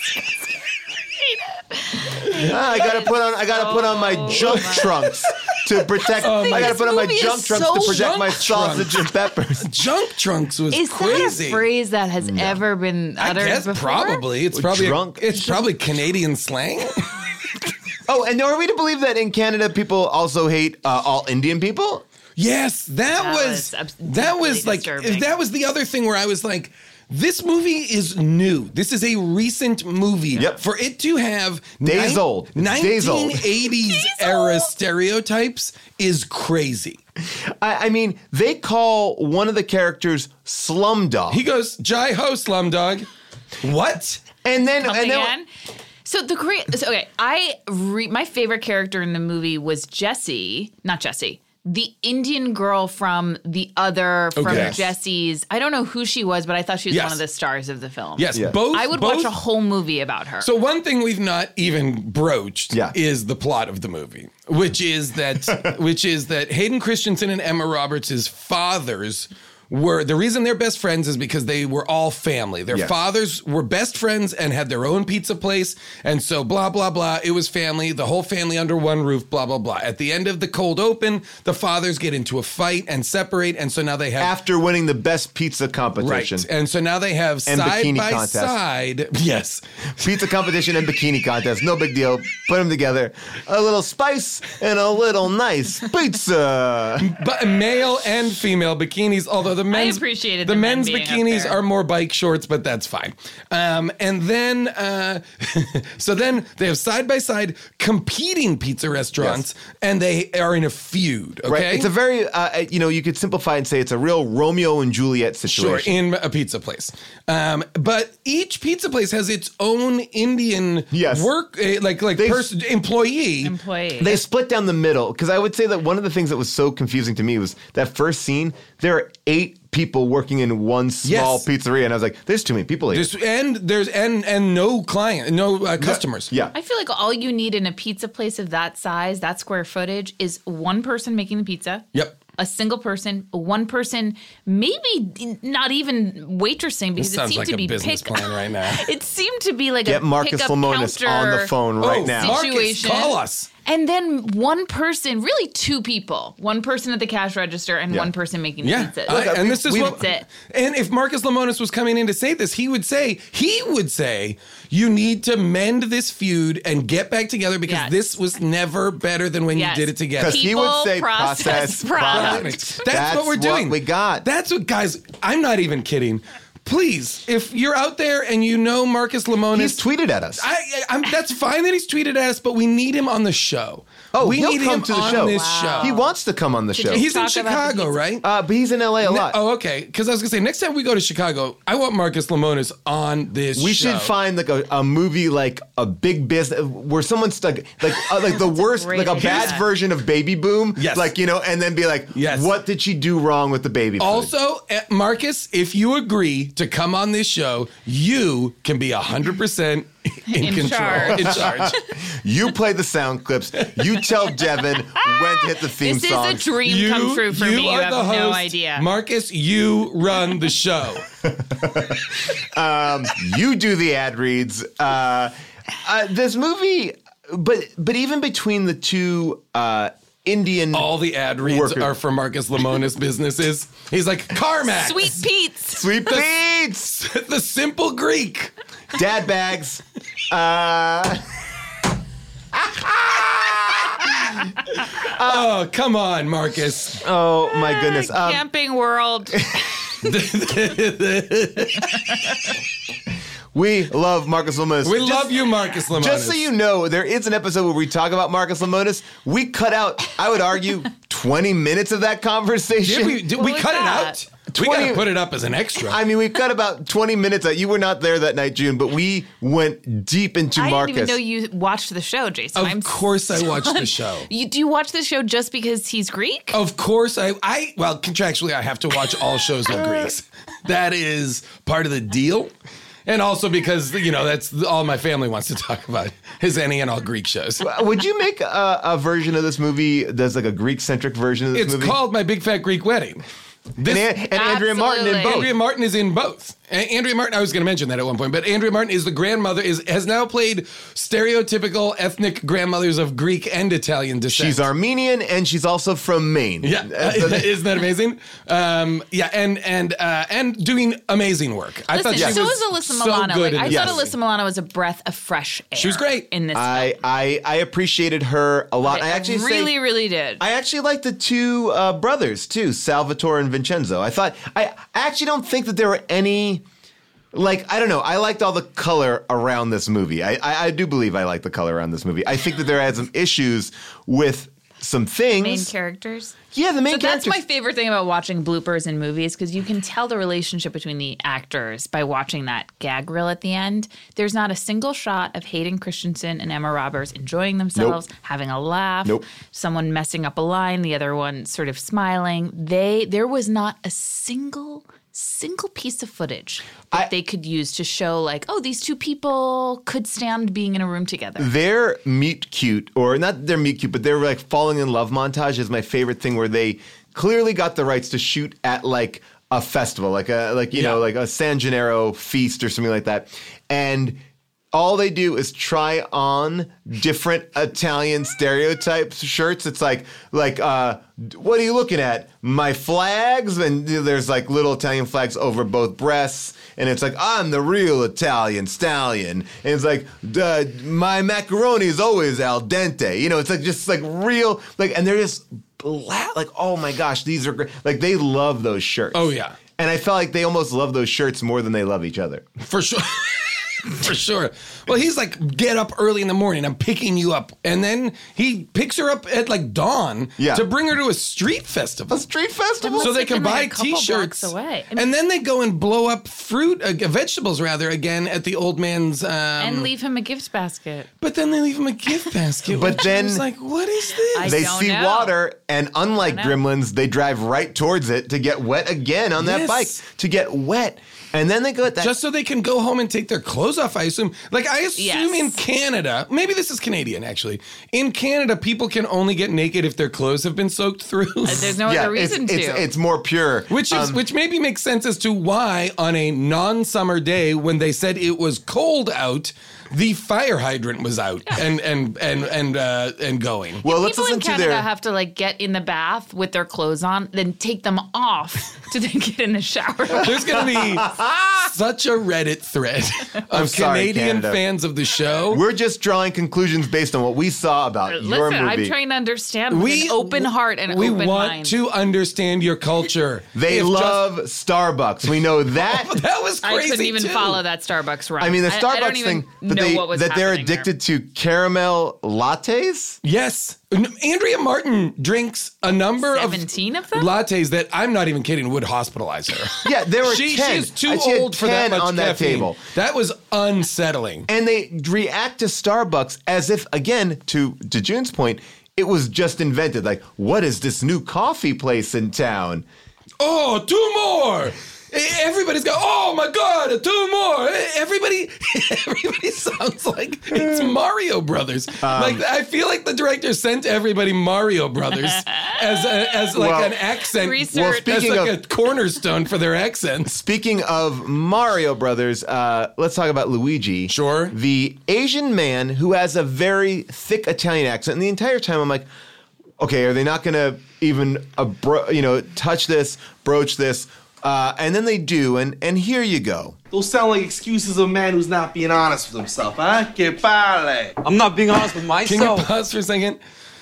Ah, I gotta put on. I gotta put on my junk trunks to protect. Oh, I my- gotta This put on my movie junk is trunks so to protect junk my trunks. sausage and peppers. Junk trunks was Is crazy. that a phrase that has ever been I uttered guess before? probably. It's probably Drunk. it's probably Canadian slang. Oh, and are we to believe that in Canada people also hate uh, all Indian people? Yes, that, That was, was abs- that was deeply like disturbing. that was the other thing where I was like, this movie is new. This is a recent movie. Yep. For it to have Days old. It's days old. nineteen eighties era stereotypes is crazy. I, I mean, they call one of the characters Slumdog. He goes, "Jai ho, slumdog." What? and then Coming and then in. So the Korean. So okay, I re, my favorite character in the movie was Jessie, not Jessie, the Indian girl from the other from Okay. Jesse's. I don't know who she was, but I thought she was Yes. one of the stars of the film. Yes, Yeah. both. I would both, watch a whole movie about her. So one thing we've not even broached Yeah. is the plot of the movie, which is that which is that Hayden Christensen and Emma Roberts' fathers were, the reason they're best friends is because they were all family. Their Yes. fathers were best friends and had their own pizza place. And so blah, blah, blah. It was family, the whole family under one roof, blah, blah, blah. At the end of the cold open, the fathers get into a fight and separate. And so now they have... After winning the best pizza competition. Right. And so now they have And side bikini by contest. side. Yes. Pizza competition and bikini contest. No big deal. Put them together. A little spice and a little nice pizza. But male and female bikinis, although the men's appreciated the, the men men's being up bikinis there. are more bike shorts, but that's fine. Um, and then, uh, so then they have side by side competing pizza restaurants, and they are in a feud. Okay, Right. It's a very, uh, you know, you could simplify and say it's a real Romeo and Juliet Sure, situation. in a pizza place. Um, but each pizza place has its own Indian Yes. work, uh, like like They- person employee. Employee. They split down the middle because I would say that one of the things that was so confusing to me was that first scene. There are eight people working in one small Yes. pizzeria, and I was like, "There's too many people here." There's, and there's and and no client, no uh, customers. Yeah, I feel like all you need in a pizza place of that size, that square footage, is one person making the pizza. Yep. A single person, one person, maybe not even waitressing because This it sounds seemed like to a be business pick- plan right now. It seemed to be like get a Marcus pickup Lemonis counter on the phone right oh, now. Marcus, situation. call us. And then one person, really two people, one person at the cash register and Yeah. one person making the Yeah, pizza. I- and this is we've- what. That's it. And if Marcus Lemonis was coming in to say this, he would say he would say you need to mend this feud and get back together because Yes. this was never better than when Yes. you did it together. Because he would People, say process, process, product. product. That's, what we're doing. we got. That's what, guys. I'm not even kidding. Please, if you're out there and you know Marcus Lemonis, He's tweeted at us. I, I, I'm, that's fine that he's tweeted at us, but we need him on the show. Oh, we he'll need come him to the on show. this Wow. show. He wants to come on the show. you He's in Talk about the Chicago, pizza. right? uh, but he's in L A a Ne- lot. Oh, okay. Because I was gonna say next time we go to Chicago, I want Marcus Lemonis on this. We show. should find like a, a movie like a big business where someone's stuck like uh, like the worst great like a idea. bad version of Baby Boom. Yes. Like, you know, and then be like, Yes. what did she do wrong with the baby food? Also, eh, Marcus, if you agree to come on this show, you can be one hundred percent in, In control. charge. In charge. You play the sound clips. You tell Devin when to hit the theme This song. is a dream come true for you me. You are have the no host. idea. Marcus, you run the show. um, you do the ad reads. Uh, uh, this movie, but but even between the two uh, Indian All the ad reads Worker. are for Marcus Lemonis businesses. He's like, CarMax. Sweet Pete's. Sweet Beats, The Simple Greek. dad bags. Uh, Oh, come on, Marcus. oh my goodness. Um, Camping World. we love Marcus Lemonis. We Just- love you, Marcus Lemonis. Just so you know, there is an episode where we talk about Marcus Lemonis. We cut out, I would argue, twenty minutes of that conversation. Did we, did What we was cut that? it out? We twenty gotta put it up as an extra. I mean, we cut about twenty minutes out. You were not there that night, June, but we went deep into I Marcus. didn't even know you watched the show, Jason. of I'm course I watched the stunned. show. You, do you watch the show just because he's Greek? Of course I, I, well, contractually I have to watch all shows with Greeks. That is part of the deal. And also because, you know, that's all my family wants to talk about is any and all Greek shows. Would you make a, a version of this movie that's like a Greek-centric version of this It's movie? called My Big Fat Greek Wedding. This, and, and Andrea Martin in Absolutely. both. Andrea Martin is in both. A- Andrea Martin, I was going to mention that at one point, but Andrea Martin is the grandmother, is has now played stereotypical ethnic grandmothers of Greek and Italian descent. She's Armenian and she's also from Maine. Yeah, isn't that amazing? Um, yeah, and and uh, and doing amazing work. I Listen, thought she so was is Alyssa so Milano. good Like, in I this thought movie. Alyssa Milano was a breath of fresh air. She was great. in this. I, film. I I appreciated her a lot. I, actually really, say, really did. I actually like the two uh, brothers too, Salvatore and Vincenzo. I thought I, I actually don't think that there were any. Like, I don't know. I liked all the color around this movie. I, I, I do believe I like the color around this movie. I think that there had some issues with some things. Main characters. Yeah, the main So that's characters. my favorite thing about watching bloopers in movies because you can tell the relationship between the actors by watching that gag reel at the end. There's not a single shot of Hayden Christensen and Emma Roberts enjoying themselves, having a laugh, Nope. someone messing up a line, the other one sort of smiling. They there was not a single single piece of footage that I- they could use to show like, oh, these two people could stand being in a room together. Their meet cute, or not their meet cute, but their like falling in love montage is my favorite thing where they clearly got the rights to shoot at like a festival, like a like you Yeah. know like a San Gennaro feast or something like that, and all they do is try on different Italian stereotypes shirts. It's like, like, uh, what are you looking at? My flags? And there's like little Italian flags over both breasts. And it's like, I'm the real Italian stallion. And it's like, uh, my macaroni is always al dente. You know, it's like just like real, like, and they're just bla- like, oh my gosh, these are great. Like, they love those shirts. Oh, yeah. And I felt like they almost love those shirts more than they love each other. For sure. For sure. Well, he's like, get up early in the morning. I'm picking you up. And then he picks her up at like dawn Yeah. to bring her to a street festival. A street festival? So they have can been, buy like, a couple T-shirts. blocks away. And then they go and blow up fruit, uh, vegetables rather, again at the old man's. Um, And leave him a gift basket. But then they leave him a gift basket. But which then- I was like, what is this? I They don't see know. water, and unlike I don't know. Gremlins, they drive right towards it to get wet again on that Yes. bike, to get wet. And then they go at that. Just so they can go home and take their clothes off, I assume. Like, I assume Yes. in Canada, maybe this is Canadian, actually. In Canada, people can only get naked if their clothes have been soaked through. There's no yeah, other reason it's, to. It's, it's more pure. Which is Um, which maybe makes sense as to why on a non-summer day when they said it was cold out, the fire hydrant was out and and and and uh, and going. well, let's People listen in to Canada their. have to like get in the bath with their clothes on, then take them off to then get in the shower. There's going to be such a Reddit thread of sorry, Canadian Canada. fans of the show. We're just drawing conclusions based on what we saw about your Listen, movie. I'm trying to understand with an open heart and we open want mind. to understand your culture. They If just- love Starbucks. We know that. that was I crazy. couldn't even too. follow that Starbucks run. I mean, the I, Starbucks I don't even thing know that, they, what was that they're happening there. addicted to caramel lattes. Yes. N- Andrea Martin drinks a number seventeen of them? lattes that I'm not even kidding would hospitalize her. Yeah, there were she, ten. She's too Uh, she had old for that ten much on that caffeine. table. That was unsettling. And they react to Starbucks as if, again, to, to June's point, it was just invented. Like, what is this new coffee place in town? Oh, two more. Everybody's got, oh my God, two more. Everybody, everybody sounds like it's Mario Brothers. Um, like, I feel like the director sent everybody Mario Brothers as a, as like Well- an accent. Research. Well, as speaking like of- a cornerstone for their accents. Speaking of Mario Brothers, uh, let's talk about Luigi. Sure. The Asian man who has a very thick Italian accent. And the entire time I'm like, okay, are they not going to even, uh, bro- you know, touch this, broach this? Uh, and then they do, and, and here you go. Those sound like excuses of a man who's not being honest with himself, huh? Que parle. I'm not being honest with Can you myself. pause for a second?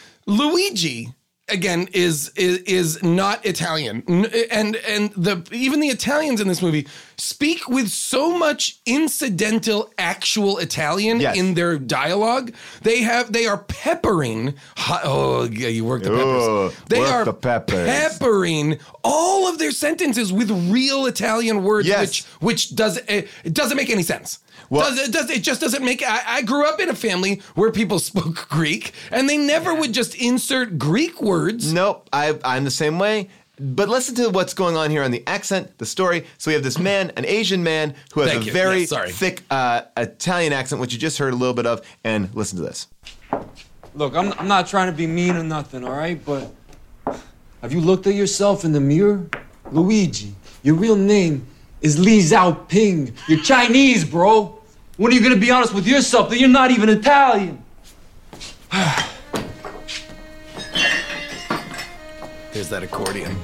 Luigi, again, is is is not Italian, N- and and the even the Italians in this movie speak with so much incidental actual Italian Yes. in their dialogue. They have they are peppering. Hot, oh, yeah, you work the peppers. Ooh, they work are the peppers. peppering all of their sentences with real Italian words, Yes. which which does it, it doesn't make any sense. Well- does, it, does, it just doesn't make. I, I grew up in a family where people spoke Greek, and they never would just insert Greek words. Nope, I, I'm the same way. But listen to what's going on here on the accent, the story. So we have this man, an Asian man, who has Thank a you. very Yes, sorry. thick uh, Italian accent, which you just heard a little bit of. And listen to this. Look, I'm, I'm not trying to be mean or nothing, all right? But have you looked at yourself in the mirror? Luigi, your real name is Li Xiaoping. You're Chinese, bro. When are you gonna be honest with yourself that you're not even Italian? Here's that accordion.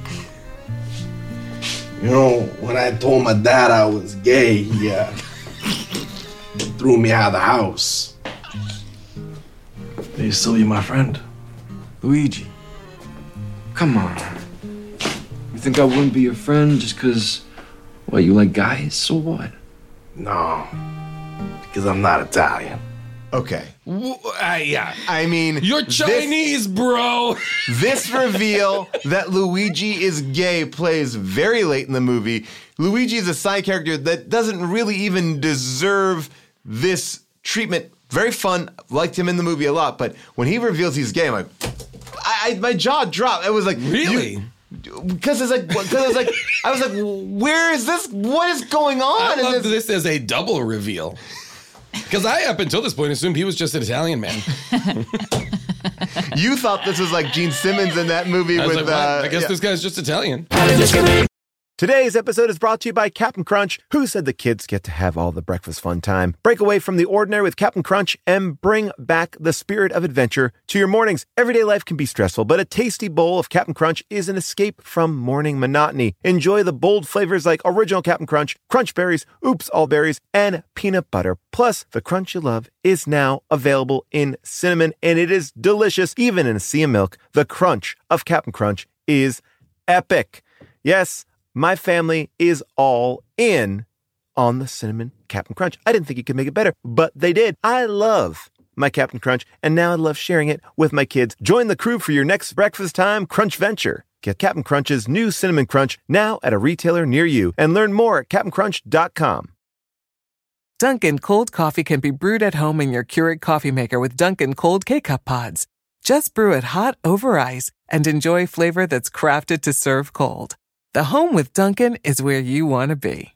You know, when I told my dad I was gay, he uh, threw me out of the house. But you still be my friend. Luigi, come on. You think I wouldn't be your friend just because, what, you like guys? So what? No, because I'm not Italian. Okay. W- uh, yeah. I mean, You're this- Chinese, bro. This reveal that Luigi is gay plays very late in the movie. Luigi is a side character that doesn't really even deserve this treatment. Very fun. Liked him in the movie a lot, but when he reveals he's gay, I'm like, I, I my jaw dropped. I was like, Really? Because it's like, because I was like, I was like, where is this? What is going on? I in love this? this as a double reveal. Because I, up until this point, assumed he was just an Italian man. You thought this was like Gene Simmons in that movie I was with. like, what? uh, I guess yeah. this guy's just Italian. How did this get made? Today's episode is brought to you by Captain Crunch. Who said the kids get to have all the breakfast fun time? Break away from the ordinary with Captain Crunch and bring back the spirit of adventure to your mornings. Everyday life can be stressful, but a tasty bowl of Captain Crunch is an escape from morning monotony. Enjoy the bold flavors like Original Captain Crunch, Crunch Berries, Oops All Berries, and peanut butter. Plus, the crunch you love is now available in cinnamon, and it is delicious. Even in a sea of milk, the crunch of Captain Crunch is epic. Yes, my family is all in on the cinnamon Captain Crunch. I didn't think you could make it better, but they did. I love my Captain Crunch, and now I love sharing it with my kids. Join the crew for your next breakfast time crunch venture. Get Captain Crunch's new Cinnamon Crunch now at a retailer near you, and learn more at captain crunch dot com. Dunkin' cold coffee can be brewed at home in your Keurig coffee maker with Dunkin' cold K-Cup pods. Just brew it hot over ice and enjoy flavor that's crafted to serve cold. The home with Dunkin' is where you want to be.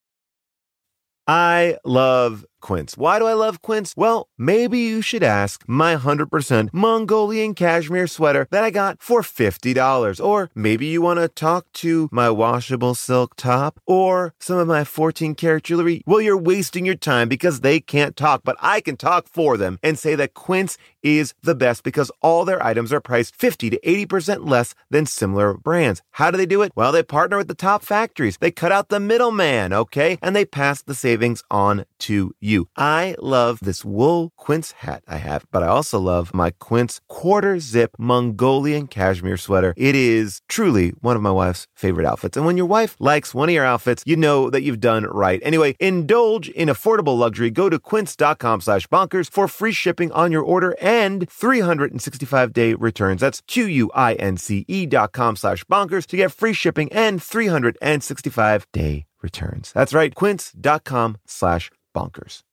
I love Quince. Why do I love Quince? Well, maybe you should ask my one hundred percent Mongolian cashmere sweater that I got for fifty dollars. Or maybe you want to talk to my washable silk top or some of my fourteen karat jewelry. Well, you're wasting your time because they can't talk, but I can talk for them and say that Quince is the best because all their items are priced fifty to eighty percent less than similar brands. How do they do it? Well, they partner with the top factories. They cut out the middleman, okay? And they pass the savings on to you. I love this wool Quince hat I have, but I also love my Quince quarter zip Mongolian cashmere sweater. It is truly one of my wife's favorite outfits. And when your wife likes one of your outfits, you know that you've done right. Anyway, indulge in affordable luxury. Go to quince.com slash bonkers for free shipping on your order and three hundred sixty-five day returns. That's Q-U-I-N-C-E dot com slash bonkers to get free shipping and three hundred sixty-five day returns. That's right, quince.com slash bonkers.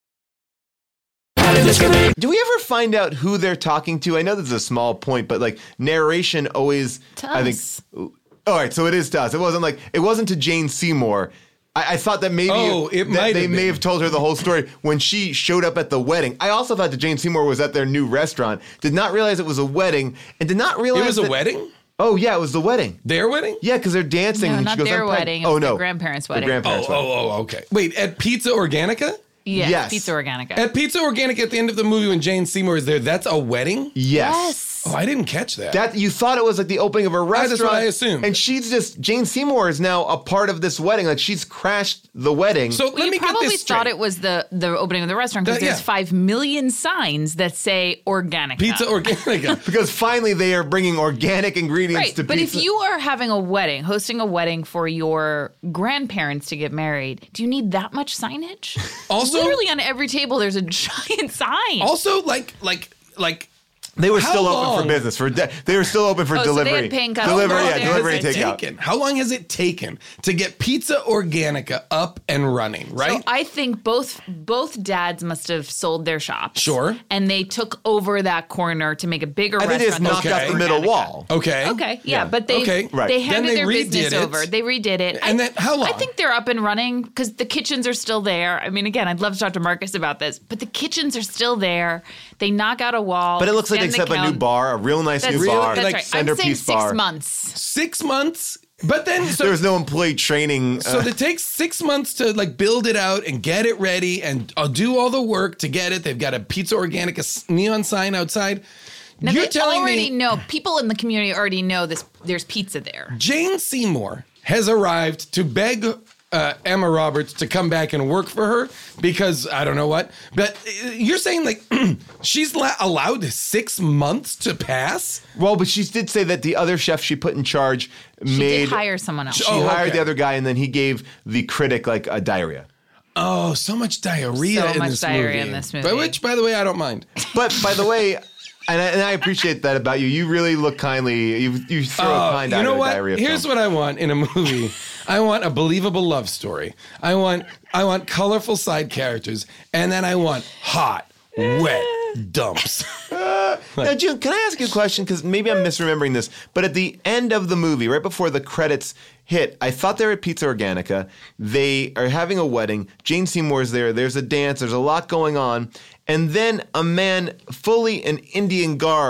Do we ever find out who they're talking to? I know this is a small point, but like narration always, to I us. think. All right, so it is to us. It wasn't like it wasn't to Jane Seymour. I, I thought that maybe Oh, it that might they have may been. have told her the whole story when she showed up at the wedding. I also thought that Jane Seymour was at their new restaurant. Did not realize it was a wedding, and did not realize It was a that- wedding? Oh yeah, it was the wedding. Their wedding? Yeah, because they're dancing. No, and not she goes, their "I'm preg-" wedding. It Oh was no, their grandparents' The wedding. grandparents' Oh, wedding. oh, oh, okay. Wait, at Pizza Organica? Yes, Yes. Pizza Organica. At Pizza Organica at the end of the movie when Jane Seymour is there, that's a wedding? Yes. yes. Oh, I didn't catch that. That you thought it was like the opening of a restaurant. That's what I assumed. And she's just Jane Seymour is now a part of this wedding. Like she's crashed the wedding. so Well, let you me get probably this thought straight. it was the, the opening of the restaurant because That- there's yeah. five million signs that say Organica. Pizza Organica. because finally they are bringing organic ingredients Right, to but pizza. if you are having a wedding, hosting a wedding for your grandparents to get married, do you need that much signage? Also- literally on every table, there's a giant sign. Also, like, like, like, they were how still open long? for business for de- they were still open for Oh, so they delivery. had paying how customers delivery, long yeah, there. delivery has and it takeout. taken? How long has it taken to get Pizza Organica up and running, right? So I think both both dads must have sold their shops. Sure. And they took over that corner to make a bigger I think they just restaurant. knocked that Okay. out was the middle Organica. wall. okay. Okay, yeah, Yeah. but they Okay. Right. they Then handed they their redid business it. over. They redid it. And I, then how long? I think they're up and running because the kitchens are still there. I mean, again, I'd love to talk to Marcus about this, but the kitchens are still there. They knock out a wall. But it looks like they extend set the up a new count. bar, a real nice That's, new Really? bar, that's like right. I'm saying centerpiece six bar. months. Six months? But then, so, There was no employee training. so uh, it takes six months to like build it out and get it ready and uh, do all the work to get it. They've got a Pizza Organica s- neon sign outside. Now You're they telling already me know. People in the community already know this. There's pizza there. Jane Seymour has arrived to beg uh, Emma Roberts to come back and work for her because I don't know what. But uh, you're saying like she's la- allowed six months to pass? well, but she did say that the other chef she put in charge She made did hire someone else. she Oh, hired okay. the other guy, and then he gave the critic like a diarrhea. Oh, so much diarrhea So in much this diarrhea movie. in this By movie. which, by the way, I don't mind. But by the way, and I, and I appreciate that about you. You really look kindly. You you throw a Oh, kind you eye know to a what? diarrhea Here's film. what I want in a movie. I want a believable love story. I want I want colorful side characters, and then I want hot, wet dumps. Now, June, can I ask you a question? Because maybe I'm misremembering this, but at the end of the movie, right before the credits hit, I thought they were at Pizza Organica. They are having a wedding. Jane Seymour's there. There's a dance. There's a lot going on. And then a man fully in Indian garb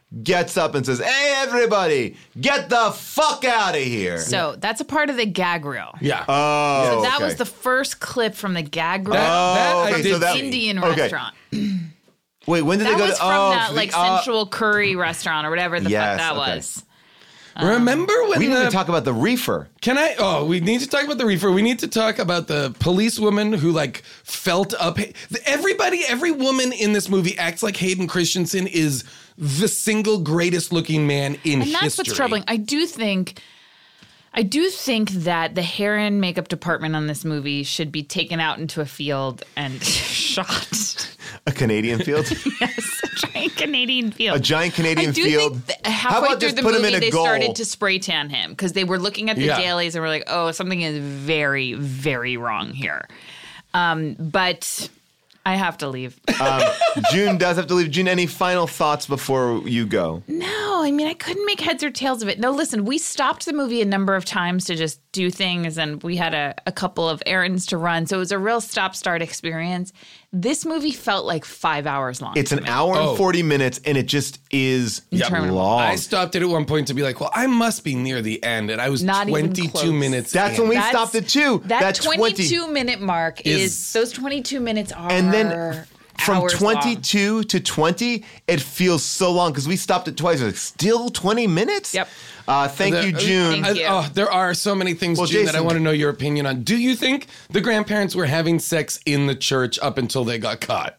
gets up and says, "Hey, everybody, get the fuck out of here." So that's a part of the gag reel. Yeah. Oh, So that okay. was the first clip from the gag reel. That- that I okay, did so that- Indian okay. restaurant. Wait, when did That they go was to? from oh, that the- like uh, sensual curry restaurant or whatever the Yes, fuck that okay. was. Remember when We didn't the, even talk about the reefer. Can I? Oh, we need to talk about the reefer. We need to talk about the policewoman who like felt up. Everybody, every woman in this movie acts like Hayden Christensen is the single greatest looking man in And that's history. what's troubling. I do think, I do think that the hair and makeup department on this movie should be taken out into a field and shot. A Canadian field? Yes, a giant Canadian field. A giant Canadian I do field? Think th- How halfway about through just the put him movie, in a they goal? started to spray tan him because they were looking at the Yeah. dailies and were like, "Oh, something is very, very wrong here." Um, but I have to leave. Um, June does have to leave. June, any final thoughts before you go? No, I mean, I couldn't make heads or tails of it. No, listen, we stopped the movie a number of times to just do things, and we had a, a couple of errands to run. So it was a real stop-start experience. This movie felt like five hours long. It's to an me. hour and Oh. forty minutes, and it just is Interminable. long. I stopped it at one point to be like, well, I must be near the end, and I was Not even twenty-two close. minutes. That's in. when we That's- stopped it too. That, twenty twenty-two minute mark is, is- those twenty-two minutes are And then from hours long. twenty-two to twenty, it feels so long because we stopped it twice. Like, still twenty minutes? Yep. Uh, thank The- you, June. Thank you. I- oh, there are so many things, Well, June, that I Jason- want to know your opinion on. Do you think the grandparents were having sex in the church up until they got caught?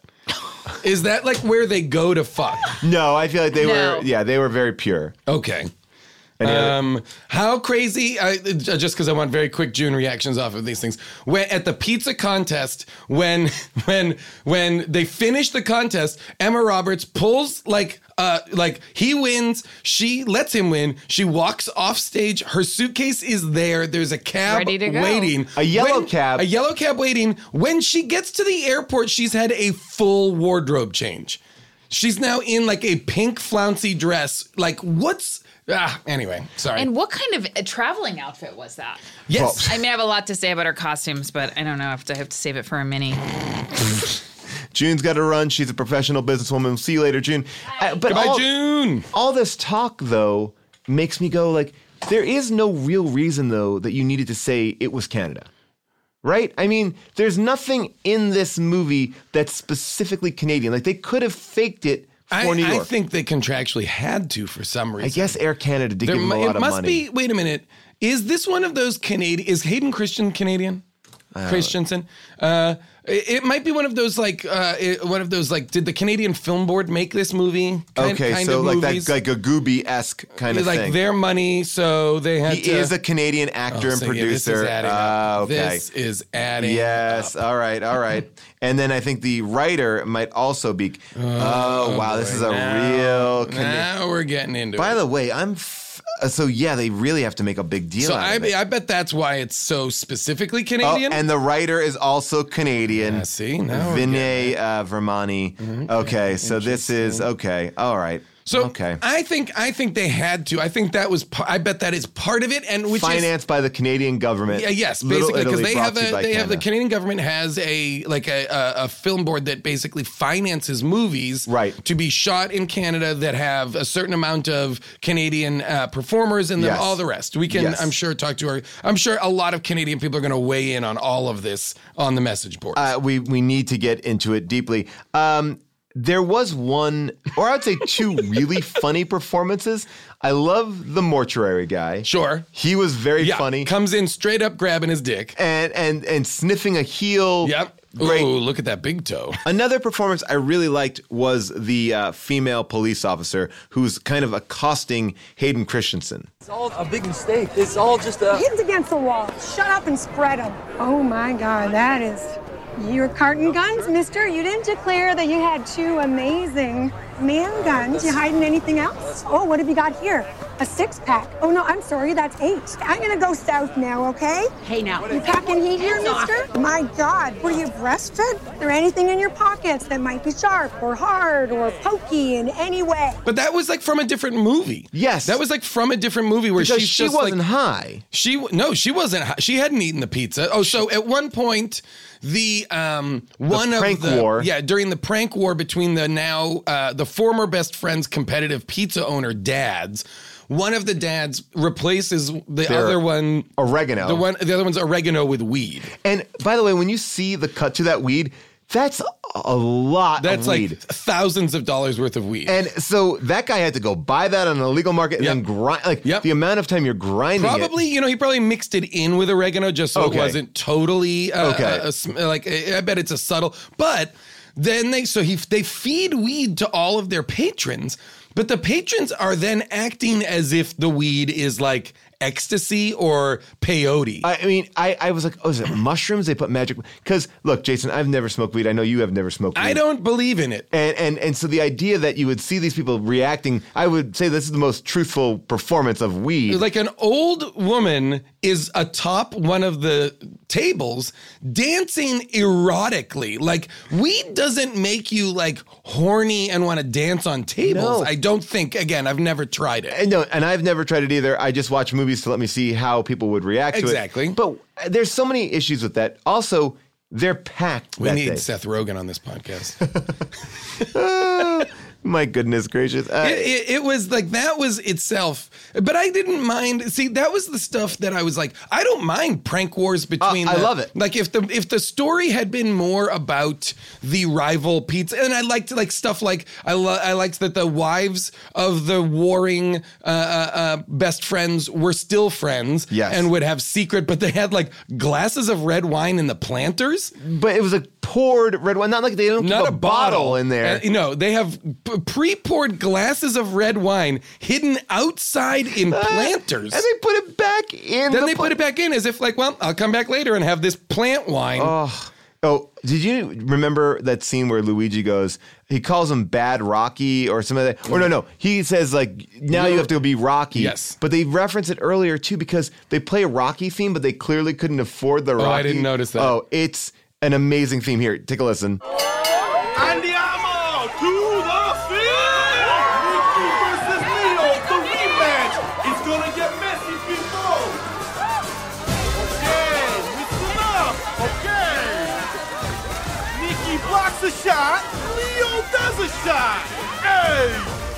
Is that like where they go to fuck? No, I feel like they No. were, yeah, they were very pure. Okay. Any other- Um, how crazy? I, just because I want very quick June reactions off of these things. When at the pizza contest, when when when they finish the contest, Emma Roberts pulls like uh like he wins. She lets him win. She walks off stage. Her suitcase is there. There's a cab Ready to go. waiting. A yellow When- cab. A yellow cab waiting. When she gets to the airport, she's had a full wardrobe change. She's now in like a pink flouncy dress. Like what's ah anyway, sorry. And what kind of a traveling outfit was that? yes. I may have a lot to say about her costumes, but I don't know if I have to save it for a mini. June's got to run. She's a professional businesswoman. We'll see you later, June. Uh, but Goodbye, all, June. all this talk, though, makes me go like, there is no real reason, though, that you needed to say it was Canada. Right? I mean, there's nothing in this movie that's specifically Canadian. Like, they could have faked it for I, New York. I think they contractually had to for some reason. I guess Air Canada did There give them a mu- lot it of must money. be. Wait a minute. Is this one of those Canadian? Is Hayden Christian Canadian? Christensen. Uh, it, it might be one of those like uh, it, one of those like. Did the Canadian Film Board make this movie? Kind, Okay, kind so of like movies? that, like a Gooby-esque kind of like thing. their money, so they had He to. is a Canadian actor Oh, and so yeah, this is producer. adding up. Ah, okay. This is adding. Yes. up. All right. All right. And then I think the writer might also be. Oh, wow. This is a Now- real. Cana- Now we're getting into By it. the way, I'm. F- uh, so yeah, they really have to make a big deal So out I, of it. I bet that's why it's so specifically Oh, Canadian. and the writer is also Canadian. Yeah, see? Now we're Vinay uh, Vermani. Okay, so this is okay. All right. So okay. I think I think they had to. I think that was. pa- I bet that is part of it, and which is Financed by the Canadian government. Yeah, yes, Little basically, because Italy they brought have to you a by they have the Canada. Canadian government has a like a, a a film board that basically finances movies Right. to be shot in Canada that have a certain amount of Canadian uh, performers in them. Yes. All the rest, we can Yes. I'm sure talk to our. I'm sure a lot of Canadian people are going to weigh in on all of this on the message board. Uh, we we need to get into it deeply. Um, there was one, or I'd say two, really funny performances. I love the mortuary guy. Sure. He was very yeah, funny. comes in straight up grabbing his dick. and and and sniffing a heel. Yep. Great. Ooh, look at that big toe. Another performance I really liked was the uh, female police officer who's kind of accosting Hayden Christensen. It's all a big mistake. It's all just a. Hands against the wall. Shut up and spread them. Oh my God, that is. Your carton guns, mister. You didn't declare that you had two amazing man guns. You hiding anything else? Oh, what have you got here? A six pack. Oh no, I'm sorry, that's eight. I'm gonna go south now, okay? Hey now. You packing heat here, mister? My God, were you breastfed? Is there anything in your pockets that might be sharp or hard or pokey in any way? But that was like from a different movie. Yes. That was like from a different movie where Because she's she just wasn't like, high. She w- no, she wasn't. high. She hadn't eaten the pizza. Oh, so at one point, the um one prank of the war. yeah during the prank war between the now uh, the former best friends, competitive pizza owner dads. One of the dads replaces the They're other one oregano. The one, the other one's oregano with weed. And by the way, when you see the cut to that weed, that's a lot That's of weed. like thousands of dollars worth of weed. And so that guy had to go buy that on the illegal market and Yep. then grind. Like Yep. the amount of time you're grinding Probably, it. you know, he probably mixed it in with oregano just so Okay. it wasn't totally uh, Okay. a- a sm- like I bet it's a subtle. But then they so he they feed weed to all of their patrons, but the patrons are then acting as if the weed is like ecstasy or peyote. I mean, I, I was like, oh, is it mushrooms? They put magic. Because look, Jason, I've never smoked weed. I know you have never smoked weed. I don't believe in it. And, and and so the idea that you would see these people reacting, I would say this is the most truthful performance of weed. Like an old woman is atop one of the tables dancing erotically. Like weed doesn't make you like horny and want to dance on tables. No. I don't think. Again, I've never tried it. And no, and I've never tried it either. I just watch movies to let me see how people would react to Exactly. it. But there's so many issues with that. Also, they're packed. We that need day. Seth Rogen on this podcast. Oh, my goodness gracious. Uh, it, it, it was like that was itself, but I didn't mind. See, that was the stuff that I was like, I don't mind prank wars between. Uh, I the- love it. Like if the if the story had been more about the rival pizza, and I liked like stuff like I lo- I liked that the wives of the warring uh, uh, uh, best friends were still friends, Yes. and would have secret, but they had like glasses of red wine in the planters. but it was a poured red wine. Not like they don't Not keep a, a, bottle in there. Uh, no, they have p- pre-poured glasses of red wine hidden outside in planters. and they put it back in then the they pla- put it back in as if like, well, I'll come back later and have this plant wine. Oh, oh, did you remember that scene where Luigi goes, he calls him Bad Rocky or something like that? Or no, no, he says like, now you have to be Rocky. Yes. But they reference it earlier too because they play a Rocky theme, but they clearly couldn't afford the Rocky. I didn't notice that. Oh, it's an amazing theme. Here, take a listen. Andiamo to the field! Nikki versus Leo, the rematch! It's gonna get messy, people! Okay, listen up, okay! Nikki blocks a shot, Leo does a shot! Hey!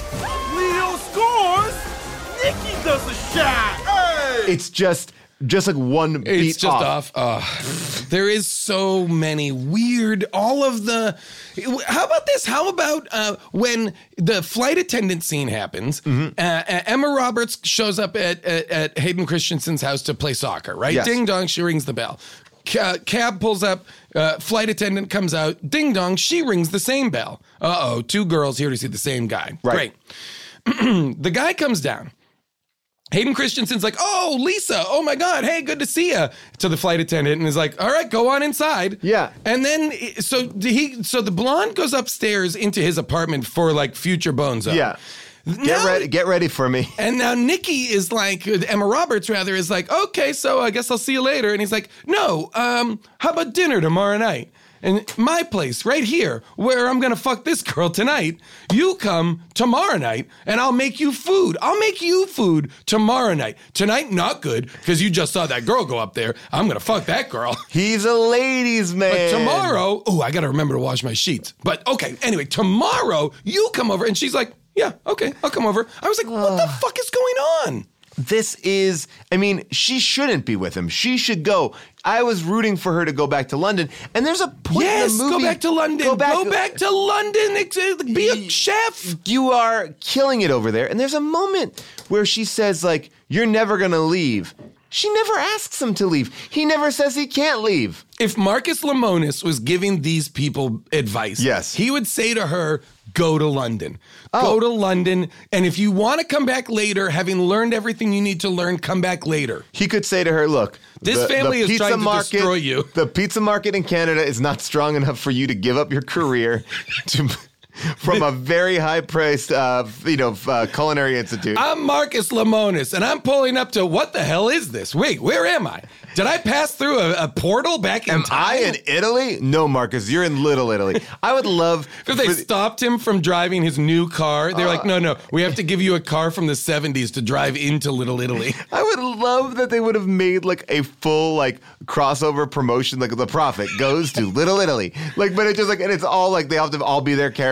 Leo scores, Nikki does a shot! Hey! It's just, just like one beat It's just off. Uh, there is so many weird, all of the. How about this? How about uh, when the flight attendant scene happens? Mm-hmm. Uh, uh, Emma Roberts shows up at, at, at Hayden Christensen's house to play soccer, right? Yes. Ding dong, she rings the bell. Ca- cab pulls up, uh, flight attendant comes out, ding dong, she rings the same bell. Uh oh, two girls here to see the same guy. Right. Great. The guy comes down. Hayden Christensen's like, oh, Lisa, oh my God, hey, good to see you, to the flight attendant, and is like, all right, go on inside. Yeah. And then, so he, so the blonde goes upstairs into his apartment for like future bozo. Yeah. Get Now- ready, get ready for me. And now Nikki is like, Emma Roberts rather, is like, okay, so I guess I'll see you later. And he's like, no, um, how about dinner tomorrow night? And my place right here, where I'm gonna fuck this girl tonight, you come tomorrow night and I'll make you food. I'll make you food tomorrow night. Tonight, not good, because you just saw that girl go up there. I'm gonna fuck that girl. He's a ladies' man. But tomorrow, oh, I gotta remember to wash my sheets. But okay, anyway, tomorrow you come over. And she's like, yeah, okay, I'll come over. I was like, what the fuck is going on? This is, I mean, she shouldn't be with him. She should go. I was rooting for her to go back to London. And there's a point Yes, in the movie. go back to London. Go back, to London. Ex- Be a chef. You are killing it over there. And there's a moment where she says, like, you're never going to leave. She never asks him to leave. He never says he can't leave. If Marcus Lemonis was giving these people advice, Yes. he would say to her, go to London. Oh. Go to London. And if you want to come back later, having learned everything you need to learn, come back later. He could say to her, look, This family is pizza trying to market, destroy you. The pizza market in Canada is not strong enough for you to give up your career to, from a very high-priced, uh, you know, uh, culinary institute. I'm Marcus Lemonis, and I'm pulling up to, what the hell is this? Wait, where am I? Did I pass through a, a portal back in Am time? I in Italy? No, Marcus, you're in Little Italy. I would love... If they for- stopped him from driving his new car, they're like, no, no, we have to give you a car from the seventies to drive into Little Italy. I would love that they would have made like a full like crossover promotion, like The Prophet goes to Little Italy. Like, but it's just like, and it's all like they have to all be their characters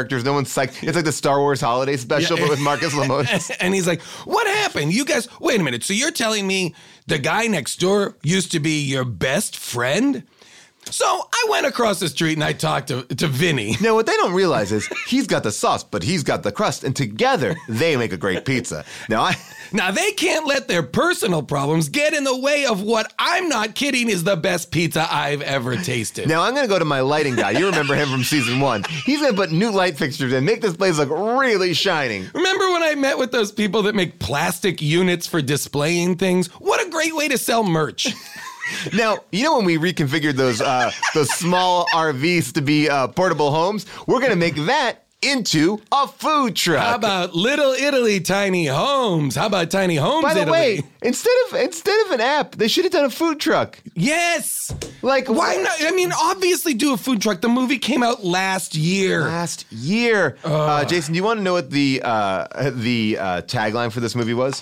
characters. No one's like, it's like the Star Wars holiday special, Yeah. but with Marcus Lemonis. And he's like, what happened? You guys, wait a minute. So you're telling me the guy next door used to be your best friend? So I went across the street and I talked to, to Vinny. Now, what they don't realize is he's got the sauce, but he's got the crust, and together they make a great pizza. Now, I... Now, they can't let their personal problems get in the way of what, I'm not kidding, is the best pizza I've ever tasted. Now, I'm going to go to my lighting guy. You remember him from season one. He's going to put new light fixtures in, make this place look really shining. Remember when I met with those people that make plastic units for displaying things? What a great way to sell merch. Now, you know when we reconfigured those uh, those small R Vs to be uh, portable homes? We're going to make that into a food truck. How about Little Italy Tiny Homes? How about Tiny Homes By the Italy? way, instead of instead of an app, they should have done a food truck. Yes. Like, why not? I mean, obviously do a food truck. The movie came out last year. Last year. Uh, Jason, do you want to know what the uh, the uh, tagline for this movie was?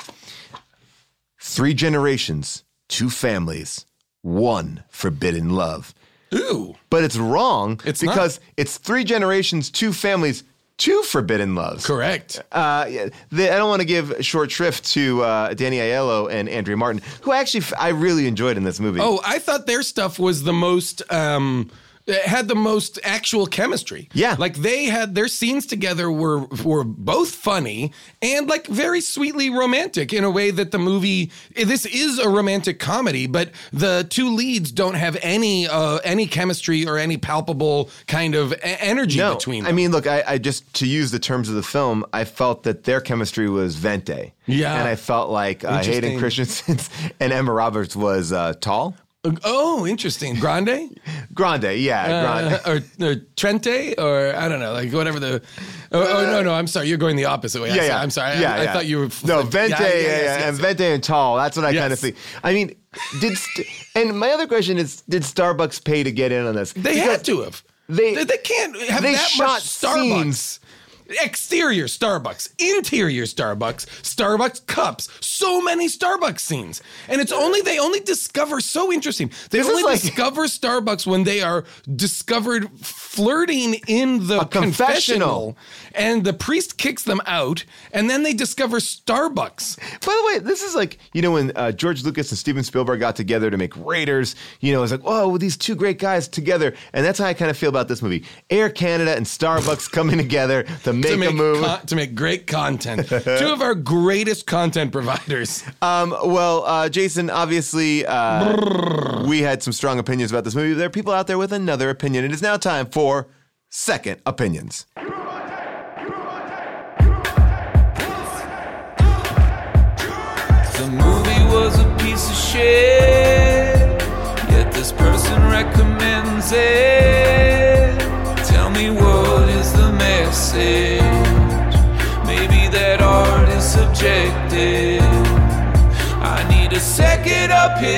Three generations, two families, one forbidden love. Ooh. But it's wrong It's because not. it's three generations, two families, two forbidden loves. Correct. Uh, yeah, they, I don't want to give short shrift to uh, Danny Aiello and Andrea Martin, who actually f- I really enjoyed in this movie. Oh, I thought their stuff was the most, um, had the most actual chemistry. Yeah. Like they had, their scenes together were were both funny and like very sweetly romantic in a way that the movie, this is a romantic comedy, but the two leads don't have any uh, any chemistry or any palpable kind of a- energy no, between them. I mean, look, I, I just, to use the terms of the film, I felt that their chemistry was vente. Yeah. And I felt like uh, Hayden Interesting. Christensen and Emma Roberts was uh, tall. Oh, interesting. Grande? Grande, yeah, grande. Uh, or, or Trente, or I don't know, like whatever the. Oh, oh no, no, I'm sorry. You're going the opposite way. I Yeah, said- yeah. I'm sorry. Yeah, I, I yeah. thought you were. No, like, vente, yeah, yeah, yes, yes, and yes. vente and tall. That's what I kind of Yes. think. I mean, did st- and my other question is, did Starbucks pay to get in on this? They Because had to have. They They, they can't have they that shot much Starbucks. scenes. Exterior Starbucks, interior Starbucks, Starbucks cups, so many Starbucks scenes. And it's only, they only discover, so interesting. They This is only like- discover Starbucks when they are discovered flirting in the A confessional. confessional. And the priest kicks them out, and then they discover Starbucks. By the way, this is like, you know, when uh, George Lucas and Steven Spielberg got together to make Raiders, you know, it's like, oh, these two great guys together. And that's how I kind of feel about this movie. Air Canada and Starbucks coming together to make, to make a move. con- to make great content. Two of our greatest content providers. Um, well, uh, Jason, obviously, uh, we had some strong opinions about this movie. There are people out there with another opinion. It is now time for Second Opinions. The movie was a piece of shit, yet this person recommends it. Tell me what is the message? Maybe that art is subjective. I need a second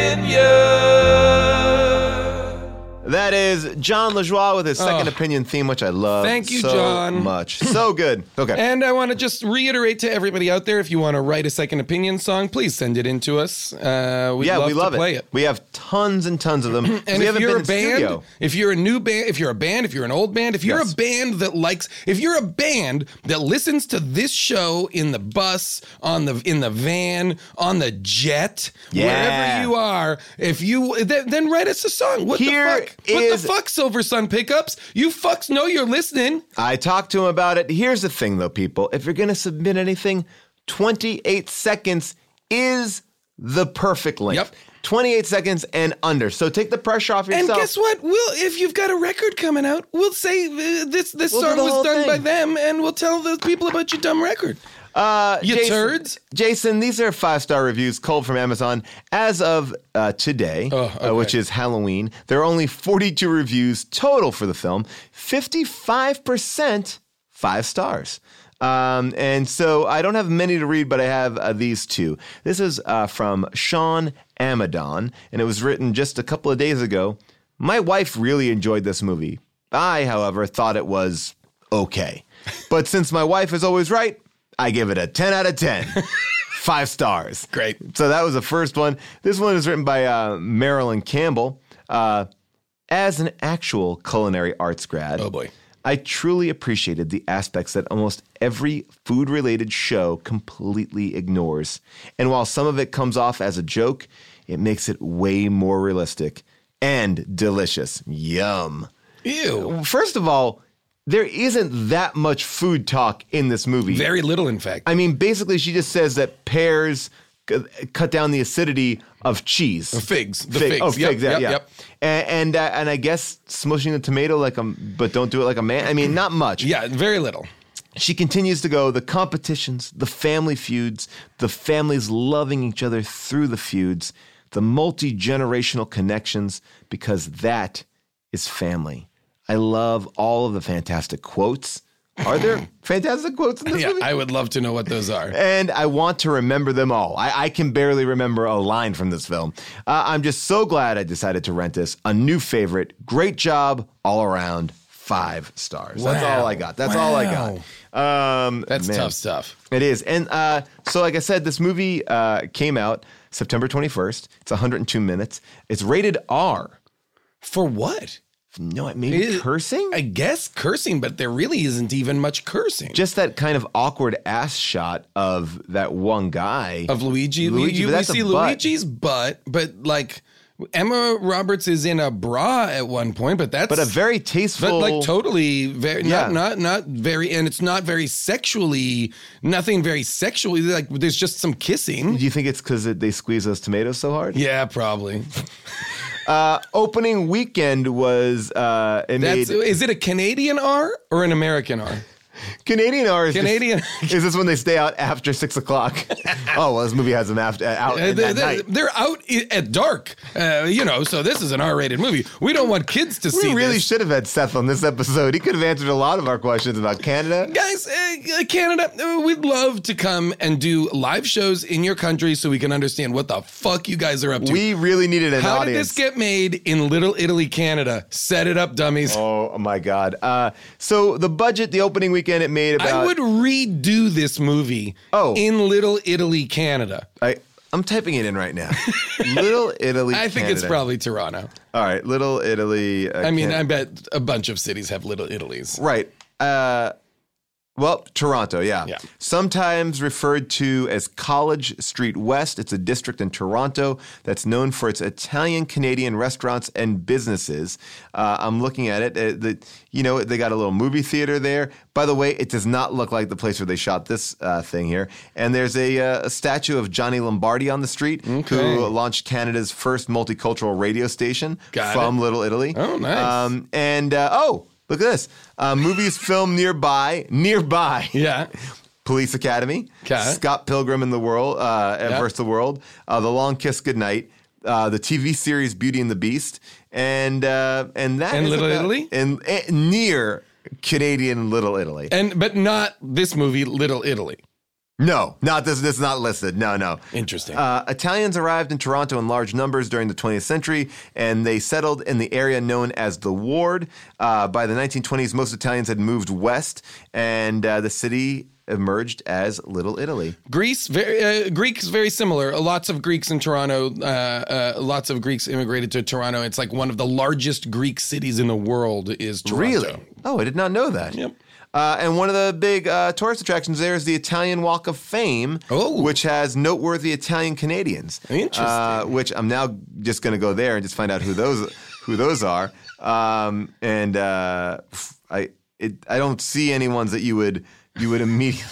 opinion. That is John LaJoie with his Second Oh. Opinion theme, which I love Thank you, so John. much. So good. Okay. And I want to just reiterate to everybody out there, if you want to write a second opinion song, please send it in to us. Uh, we'd yeah, love we love to play it. it. We have tons and tons of them. And we if haven't you're been a in band, studio. if you're a new band, if you're a band, if you're an old band, if you're Yes. a band that likes, if you're a band that listens to this show in the bus, on the in the van, on the jet, Yeah. wherever you are, if you then, then write us a song. What Here the fuck? What is- the fuck, Silver Sun Pickups? You fucks know you're listening. I talked to him about it. Here's the thing, though, people. If you're going to submit anything, twenty-eight seconds is the perfect length. Yep. twenty-eight seconds and under. So take the pressure off And yourself. guess what? We'll if you've got a record coming out, we'll say uh, this this We'll do song the was whole done thing. by them, and we'll tell those people about your dumb record. Uh, You Jason, turds. Jason, these are five-star reviews culled from Amazon as of uh, today, Oh, uh, okay. which is Halloween. There are only forty-two reviews total for the film, fifty-five percent five stars. Um, and so I don't have many to read, but I have uh, these two. This is uh, from Sean Amadon, and it was written just a couple of days ago. My wife really enjoyed this movie. I, however, thought it was okay. But since my wife is always right, I give it a ten out of ten. Five stars. Great. So that was the first one. This one is written by uh, Marilyn Campbell. Uh, as an actual culinary arts grad, Oh boy. I truly appreciated the aspects that almost every food-related show completely ignores. And while some of it comes off as a joke, it makes it way more realistic and delicious. Yum. Ew. First of all, there isn't that much food talk in this movie. Very little, in fact. I mean, basically, she just says that pears c- cut down the acidity of cheese. Or figs. The Fig- figs. Oh, Yep, figs, yeah. yep, yeah. yep. And and, uh, and I guess smushing the tomato like a, but don't do it like a man. I mean, not much. Yeah, very little. She continues to go, the competitions, the family feuds, the families loving each other through the feuds, the multi-generational connections, because that is family. I love all of the fantastic quotes. Are there fantastic quotes in this Yeah, movie? I would love to know what those are. And I want to remember them all. I, I can barely remember a line from this film. Uh, I'm just so glad I decided to rent this. A new favorite. Great job all around. Five stars. That's Wow. all I got. That's all I got. Um, That's man. tough stuff. It is. And uh, so, like I said, this movie uh, came out September twenty-first. It's one hundred two minutes. It's rated R. For what? No, maybe It- cursing? I guess cursing, but there really isn't even much cursing. Just that kind of awkward ass shot of that one guy. Of Luigi. Luigi, you, but we that's a see butt. Luigi's butt, but like Emma Roberts is in a bra at one point, but that's But a very tasteful. but like totally very Yeah. not not not very, and it's not very sexually, nothing very sexually. Like there's just some kissing. Do you think it's because they squeeze those tomatoes so hard? Yeah, probably. Uh, opening weekend was uh, it That's made is it a Canadian R or an American R? Canadian R is just- Canadian- is this when they stay out after six o'clock? Oh well, this movie has them after out Uh, at they, night. are out i- at dark, uh, you know. So this is an R-rated movie. We don't want kids to We see really this. should have had Seth on this episode. He could have answered a lot of our questions about Canada. Guys, uh, Canada, uh, we'd love to come and do live shows in your country so we can understand what the fuck you guys are up to. We really needed an How audience. did this get made in Little Italy, Canada? Set it up, dummies. Oh my God! Uh, so the budget, the opening weekend, it made about. I would redo this movie Oh. in Little Italy, Canada. I, I'm typing it in right now. Little Italy. I think it's Canada. probably Toronto. All right, Little Italy. Uh, I mean, Can- I bet a bunch of cities have Little Italies. Right. Uh, well, Toronto, yeah. Yeah. Sometimes referred to as College Street West. It's a district in Toronto that's known for its Italian-Canadian restaurants and businesses. Uh, I'm looking at it. Uh, the, you know, they got a little movie theater there. By the way, it does not look like the place where they shot this uh, thing here. And there's a, uh, a statue of Johnny Lombardi on the street, Okay. who launched Canada's first multicultural radio station Got from it. Little Italy. Oh, nice. Um, and, uh, oh, look at this. Uh, movies filmed nearby, nearby. Yeah. Police Academy, Okay. Scott Pilgrim in the World, uh, Yep. versus the World, uh, The Long Kiss Goodnight, uh, the T V series Beauty and the Beast, and uh, and that And is Little about- Italy? and, and near Canadian Little Italy. And but not this movie, Little Italy. No, not this. This is not listed. No, no. Interesting. Uh, Italians arrived in Toronto in large numbers during the twentieth century, and they settled in the area known as the Ward. Uh, by the nineteen twenties, most Italians had moved west, and uh, the city emerged as Little Italy. Greece, very uh, Greeks, very similar. Lots of Greeks in Toronto. Uh, uh, lots of Greeks immigrated to Toronto. It's like one of the largest Greek cities in the world is Toronto. Really? Oh, I did not know that. Yep. Uh, and one of the big uh, tourist attractions there is the Italian Walk of Fame, Oh. which has noteworthy Italian Canadians. Interesting. Uh, which I'm now just going to go there and just find out who those who those are. Um, and uh, I it, I don't see any ones that you would you would immediately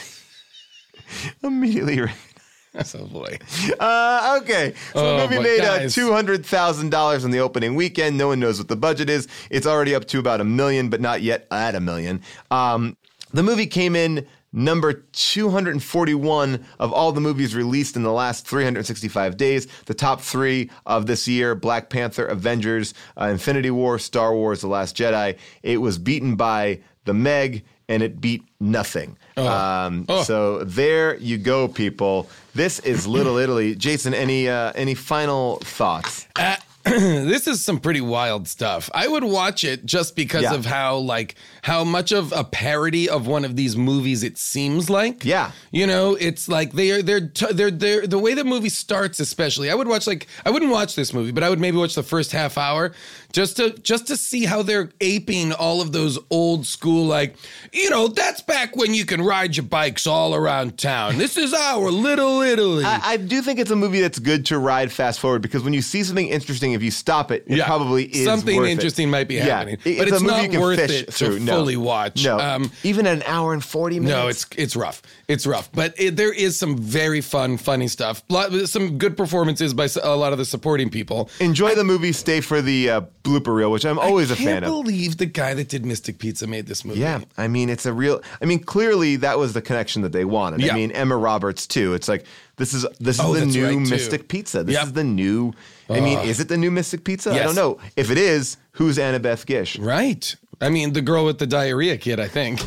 immediately. recognize. Oh boy. Uh, okay, so Oh, the movie but made uh, guys- two hundred thousand dollars in the opening weekend. No one knows what the budget is. It's already up to about a million, but not yet at a million. Um, the movie came in number two hundred forty-one of all the movies released in the last three hundred sixty-five days. The top three of this year: Black Panther, Avengers, uh, Infinity War, Star Wars, The Last Jedi. It was beaten by The Meg, and it beat nothing. Oh. Um, Oh. So there you go, people. This is Little Italy. Jason, any uh, any final thoughts? Uh, this is some pretty wild stuff. I would watch it just because Yeah. of how like how much of a parody of one of these movies it seems like. Yeah. You know, it's like they are they're t- they're they're the way the movie starts especially. I would watch like I wouldn't watch this movie, but I would maybe watch the first half hour just to just to see how they're aping all of those old school like, you know, that's back when you can ride your bikes all around town. This is our little Italy. I, I do think it's a movie that's good to ride fast forward because when you see something interesting, if you stop it, it Yeah. probably is Something worth it. interesting might be Yeah. happening, It- but it's it's a movie not you can worth fish it through. to No. fully watch. No, Um, even an hour and forty minutes. No, it's it's rough. It's rough, but it, there is some very fun, funny stuff. Lot, some good performances by s- a lot of the supporting people. Enjoy the movie. Stay for the uh, blooper reel, which I'm always I a fan can't of. believe the guy that did Mystic Pizza made this movie. Yeah, I mean, it's a real. I mean, clearly that was the connection that they wanted. Yeah. I mean, Emma Roberts too. It's like this is this is Oh, the that's new right, too. Mystic Pizza. This Yep. is the new. I mean, Ugh. is it the new Mystic Pizza? I Yes. don't know. If it is, who's Annabeth Gish? Right. I mean, the girl with the diarrhea kid, I think.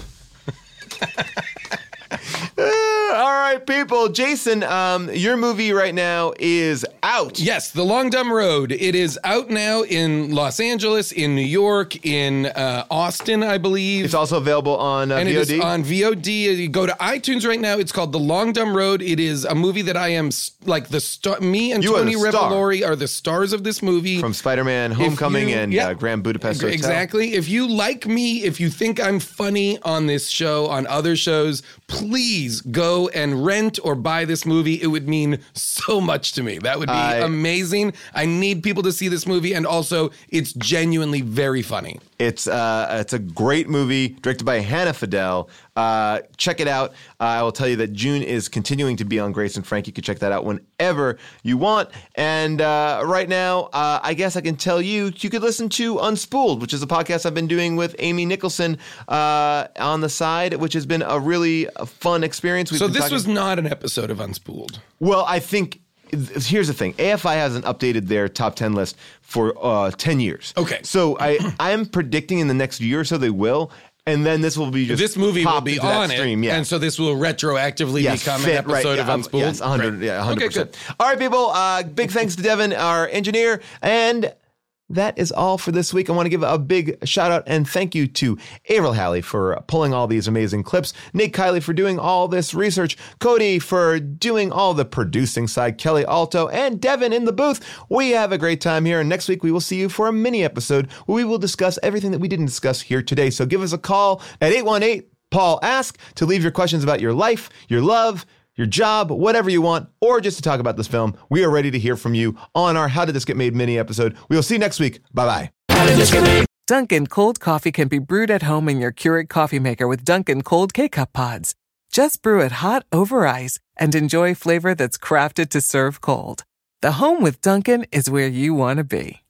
Uh, all right, people. Jason, um, your movie right now is out. Yes, The Long Dumb Road. It is out now in Los Angeles, in New York, in uh, Austin, I believe. It's also available on uh, and V O D. it is on V O D. You go to iTunes right now. It's called The Long Dumb Road. It is a movie that I am s- like the star. Me and You are Tony the star. Revolori are the stars of this movie. From Spider-Man: Homecoming you- and yeah. uh, Grand Budapest Hotel. Exactly. If you like me, if you think I'm funny on this show, on other shows, please go and rent or buy this movie. It would mean so much to me. That would be I- amazing. I need people to see this movie, and also it's genuinely very funny. It's uh, it's a great movie directed by Hannah Fidel. Uh, check it out. Uh, I will tell you that June is continuing to be on Grace and Frank. You can check that out whenever you want. And uh, right now, uh, I guess I can tell you you could listen to Unspooled, which is a podcast I've been doing with Amy Nicholson uh, on the side, which has been a really fun experience. We've So been this talking- was not an episode of Unspooled. Well, I think here's the thing. A F I hasn't updated their top ten list for uh, ten years. Okay. So I I'm predicting in the next year or so they will. And then this will be just This movie will popped be into that on stream, it, yeah. and so this will retroactively Yes, become fit, an episode right, of yeah, Unspooled. Yes, one hundred, Great. yeah, one hundred percent. Okay, good. All right, people. Uh, big thanks to Devin, our engineer, and that is all for this week. I want to give a big shout out and thank you to Avril Halley for pulling all these amazing clips, Nate Kiley for doing all this research, Cody for doing all the producing side, Kelly Alto, and Devin in the booth. We have a great time here, and next week we will see you for a mini episode where we will discuss everything that we didn't discuss here today. So give us a call at eight one eight Paul Ask to leave your questions about your life, your love, your job, whatever you want, or just to talk about this film. We are ready to hear from you on our How Did This Get Made mini episode. We will see you next week. Bye-bye. Dunkin' cold coffee can be brewed at home in your Keurig coffee maker with Dunkin' cold K-Cup pods. Just brew it hot over ice and enjoy flavor that's crafted to serve cold. The home with Dunkin' is where you want to be.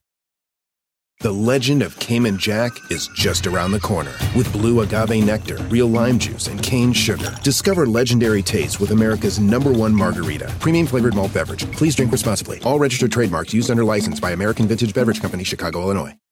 The legend of Cayman Jack is just around the corner. With blue agave nectar, real lime juice, and cane sugar. Discover legendary taste with America's number one margarita. Premium flavored malt beverage. Please drink responsibly. All registered trademarks used under license by American Vintage Beverage Company, Chicago, Illinois.